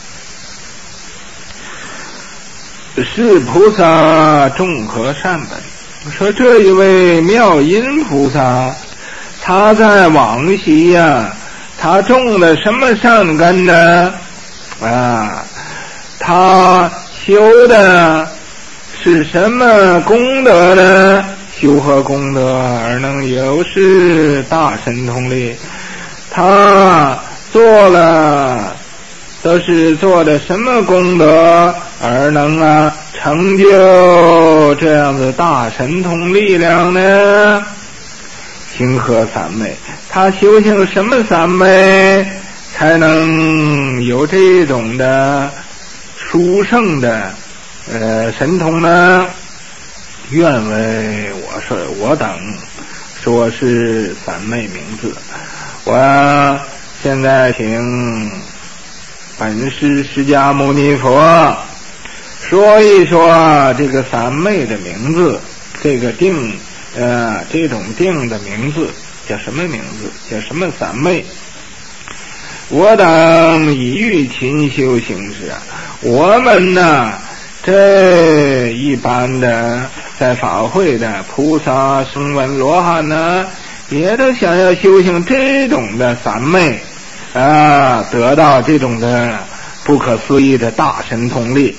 Speaker 1: 是菩萨众何善本？说这一位妙音菩萨，他在往昔呀、啊，他种了什么善根呢？啊，他修的是什么功德呢？修何功德而能有是大神通力？他做了都是做的什么功德而能啊成就这样的大神通力量呢？行何三昧？他修行什么三昧才能有这种的殊胜的呃神通呢？愿为我说我等说是三昧名字。我现在请本师释迦牟尼佛说一说这个三昧的名字，这个定呃这种定的名字叫什么名字？叫什么三昧？我等以欲勤修行时啊，我们呢这一般的在法会的菩萨声闻罗汉呢，也都想要修行这种的三昧啊，得到这种的不可思议的大神通力。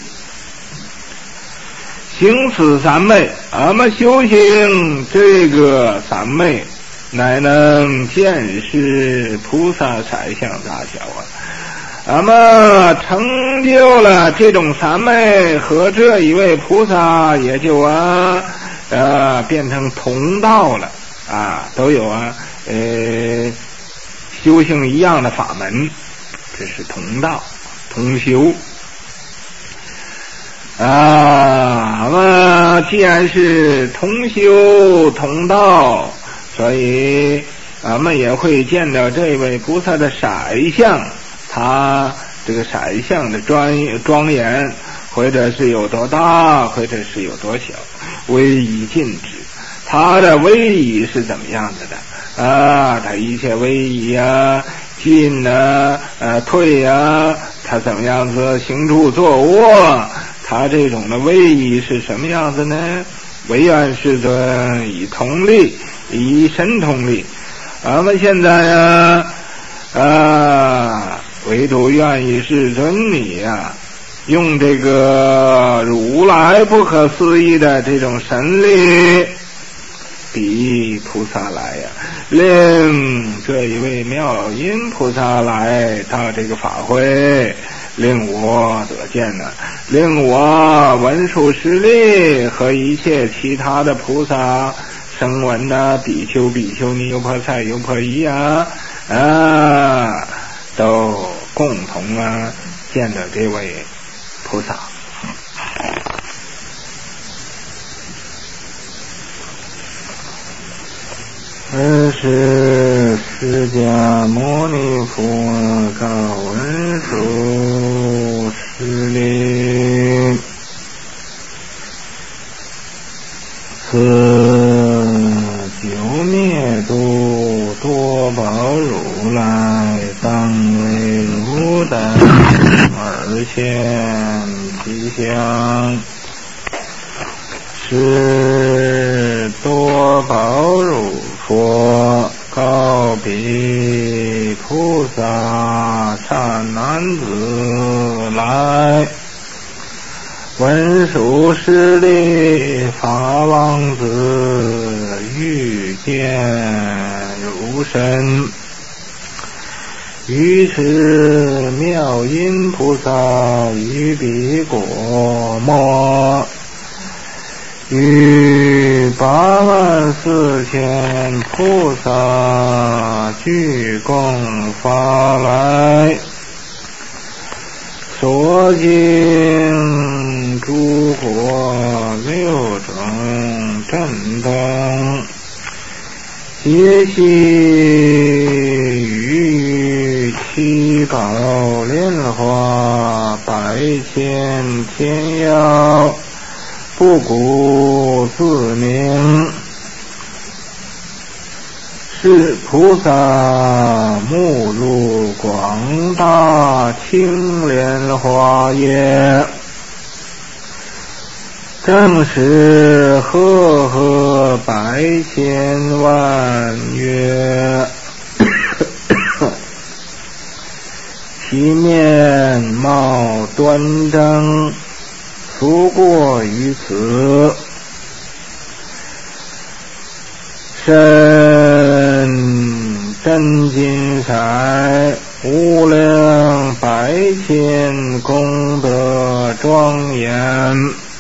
Speaker 1: 行此三昧，俺们修行这个三昧，乃能见识菩萨彩相大小啊！俺们成就了这种三昧，和这一位菩萨也就啊呃变成同道了啊，都有啊呃修行一样的法门，这是同道同修啊。那么既然是同修同道，所以俺们也会见到这位菩萨的色相，他这个色相的庄庄严，或者是有多大，或者是有多小，威仪尽止。他的威仪是怎么样子的啊？他一切威仪啊，进啊，呃，退啊，他怎么样子行住坐卧？他这种的威仪是什么样子呢？唯愿世尊以通力，以神通力。俺们现在呀，啊，唯独愿意世尊你呀，用这个如来不可思议的这种神力，比菩萨来呀，令这一位妙音菩萨来到这个法会，令我得见呢，令我文殊师利和一切其他的菩萨声闻呐、比丘、比丘尼、优婆塞、优婆夷啊啊，都共同啊见到这位菩萨。尔时释迦牟尼佛告文殊师利，此九灭度多宝如来当为汝等而现吉祥，是多宝如佛告彼菩萨善男子来，文殊师利法王子欲见如身，于是妙音菩萨于彼果没，于八万四千菩萨俱供发来，所经诸佛六种震动，皆悉于七宝莲花，百千天妖，不古自名。是菩萨目入广大青莲花也，正是赫赫百千万月，其面貌端正，俗过于此。身真金彩，无量百千功德庄严，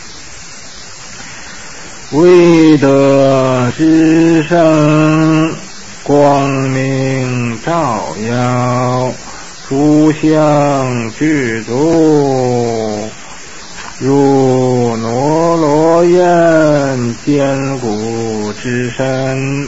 Speaker 1: 威德之盛，光明照耀，诸相具足，如罗罗焰坚固之身，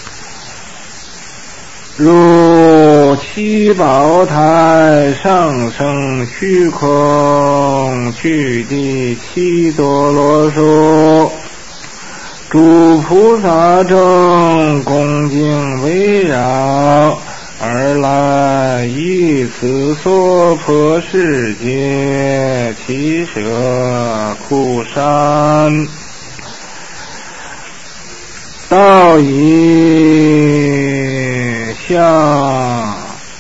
Speaker 1: 如七宝台上升虚空，去地七多罗树，诸菩萨众恭敬围绕，而来以此娑婆世界其舍苦山，道以下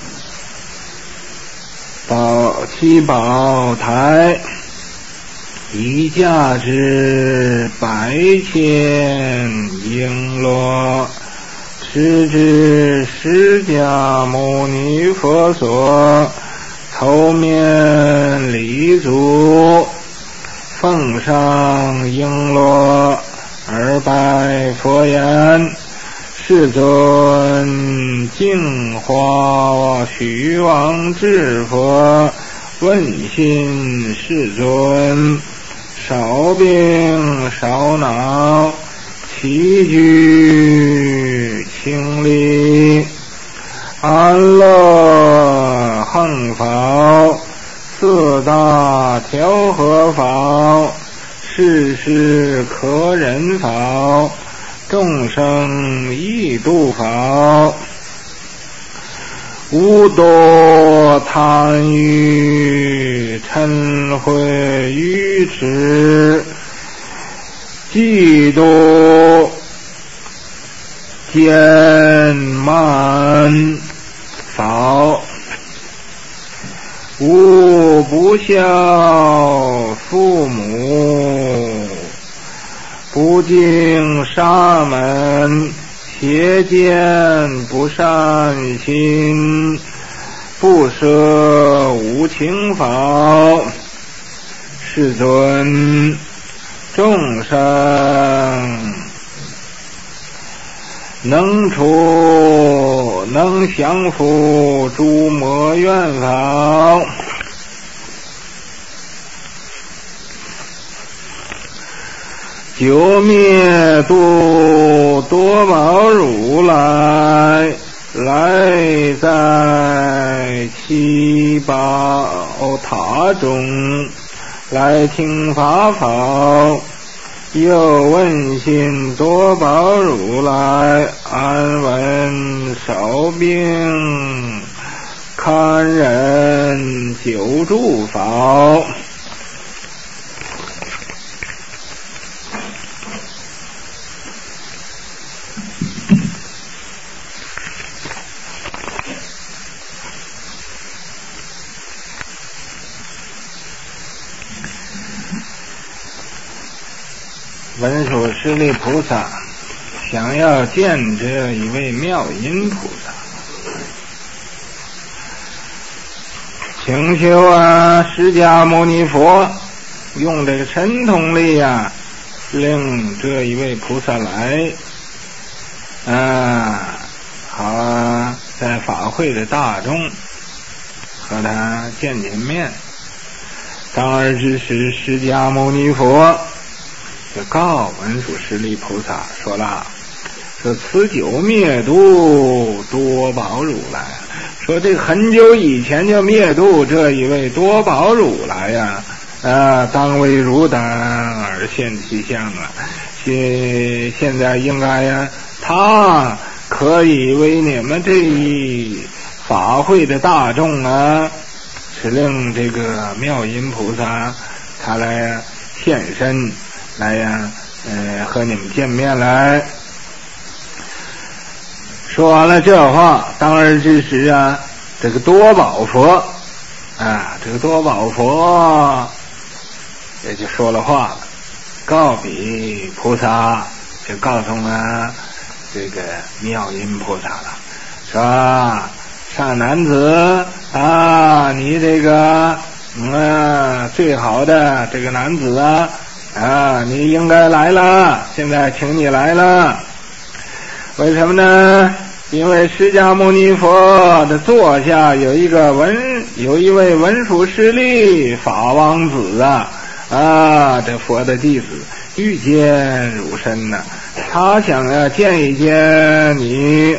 Speaker 1: 宝七宝台，以价值百千璎珞，是指释迦牟尼佛所头面礼足，奉上璎珞，而拜佛言：世尊，净华虚妄之佛，问心世尊，少病少恼，齐聚清理，安乐恒法，四大调和法，世事可忍法，众生易度法，无多贪欲嗔恚愚痴，嫉妒坚慢少，无不孝父母，不敬沙门，邪见不善心，不舍无情法。世尊，众生能除能降伏诸魔怨法，救灭度多宝如来，来在七宝塔中，来听法宝，又问心多宝如来，安稳少病，看人救助法。文殊师利菩萨想要见这一位妙音菩萨，请求啊释迦牟尼佛用这个神通力啊，令这一位菩萨来啊，好啊，在法会的大众和他见见面。当而之时，释迦牟尼佛就告文殊师利菩萨说了，说此九灭度多宝如来， 说这很久以前就灭度这一位多宝如来呀、啊，啊，当为汝等而现其相啊，现现在应该呀、啊，他可以为你们这一法会的大众啊，是令这个妙音菩萨他来现身来呀、啊，呃，和你们见面来。说完了这话，当儿之时啊，这个多宝佛啊，这个多宝佛也就说了话了，告比菩萨，就告诉了这个妙音菩萨了，说善男子啊，你这个嗯最好的这个男子啊啊，你应该来了，现在请你来了。为什么呢？因为释迦牟尼佛的座下有一个文，有一位文殊师利法王子啊，啊，这佛的弟子遇见汝身呢、啊，他想要见一见你，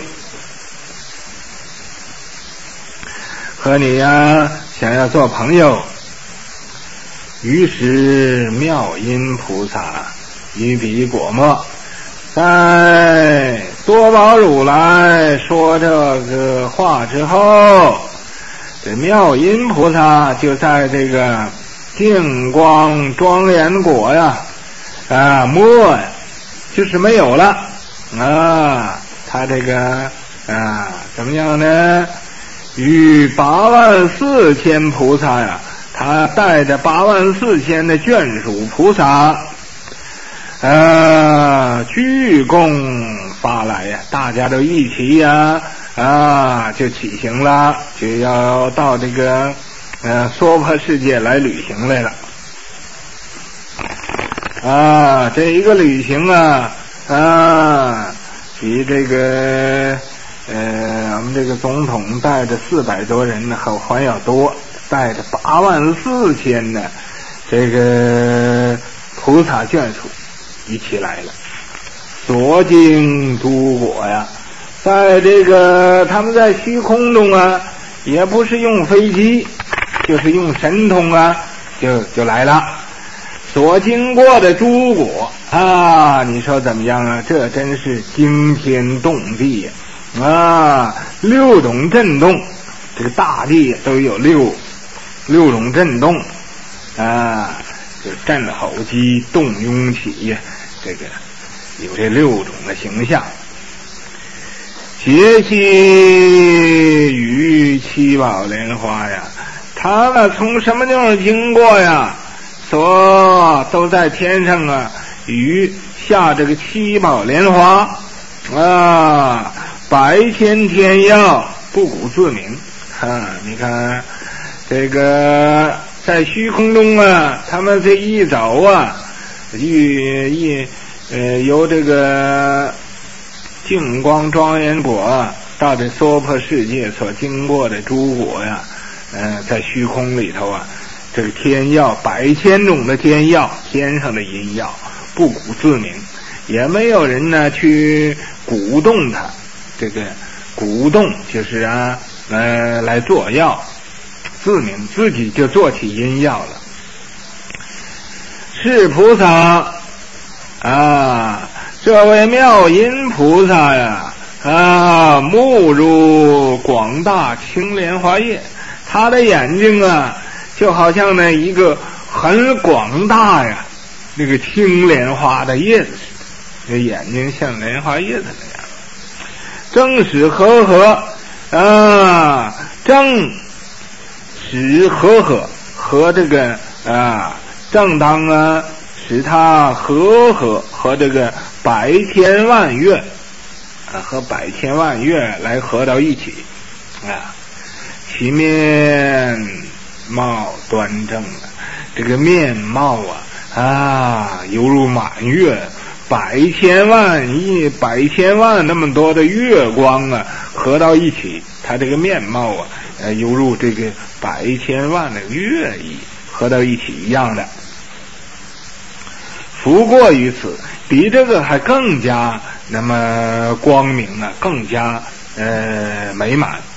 Speaker 1: 和你呀、啊、想要做朋友。于是妙音菩萨于彼果末，在多宝如来说这个话之后，这妙音菩萨就在这个净光庄严果呀啊末呀，就是没有了啊，他这个啊怎么样呢？与八万四千菩萨呀，他带着八万四千的眷属菩萨。啊，鞠躬发来呀，大家都一起呀，啊，就起行了，就要到这个呃娑婆世界来旅行来了。啊，这一个旅行啊，啊，比这个呃我们这个总统带着四百多人呢，还还要多，带着八万四千呢，这个菩萨眷属。一起来了，所经诸国呀，在这个他们在虚空中啊，也不是用飞机，就是用神通啊，就就来了。所经过的诸国啊，你说怎么样啊？这真是惊天动地呀！啊，六种震动，这个大地都有六六种震动啊。就震吼机动拥起呀，这个有这六种的形象。节气与七宝莲花呀，它们从什么地方经过呀？所都在天上啊，雨下这个七宝莲花啊，百千天耀，不古自明啊！你看这个。在虚空中啊，他们这一走啊，一一呃由这个净光庄严果、啊、到这娑婆世界所经过的诸国呀，呃，在虚空里头啊，这个天耀百千种的天耀，天上的阴耀不鼓自鸣，也没有人呢去鼓动它，这个鼓动就是啊，呃，来作药。自鸣自己就做起阴药了。是菩萨啊，这位妙音菩萨呀啊，目如广大青莲花叶，他的眼睛啊，就好像那一个很广大呀，那个青莲花的叶子似的，这眼睛像莲花叶子那样。正使和合啊，正。使和合和这个啊，正当啊，使他和合和这个百千万月啊，和百千万月来合到一起啊，其面貌端正啊，这个面貌啊啊，犹如满月，百千万亿百千万那么多的月光啊，合到一起，他这个面貌啊。呃，犹如这个百千万的月意合到一起一样的，福过于此，比这个还更加那么光明啊，更加呃美满。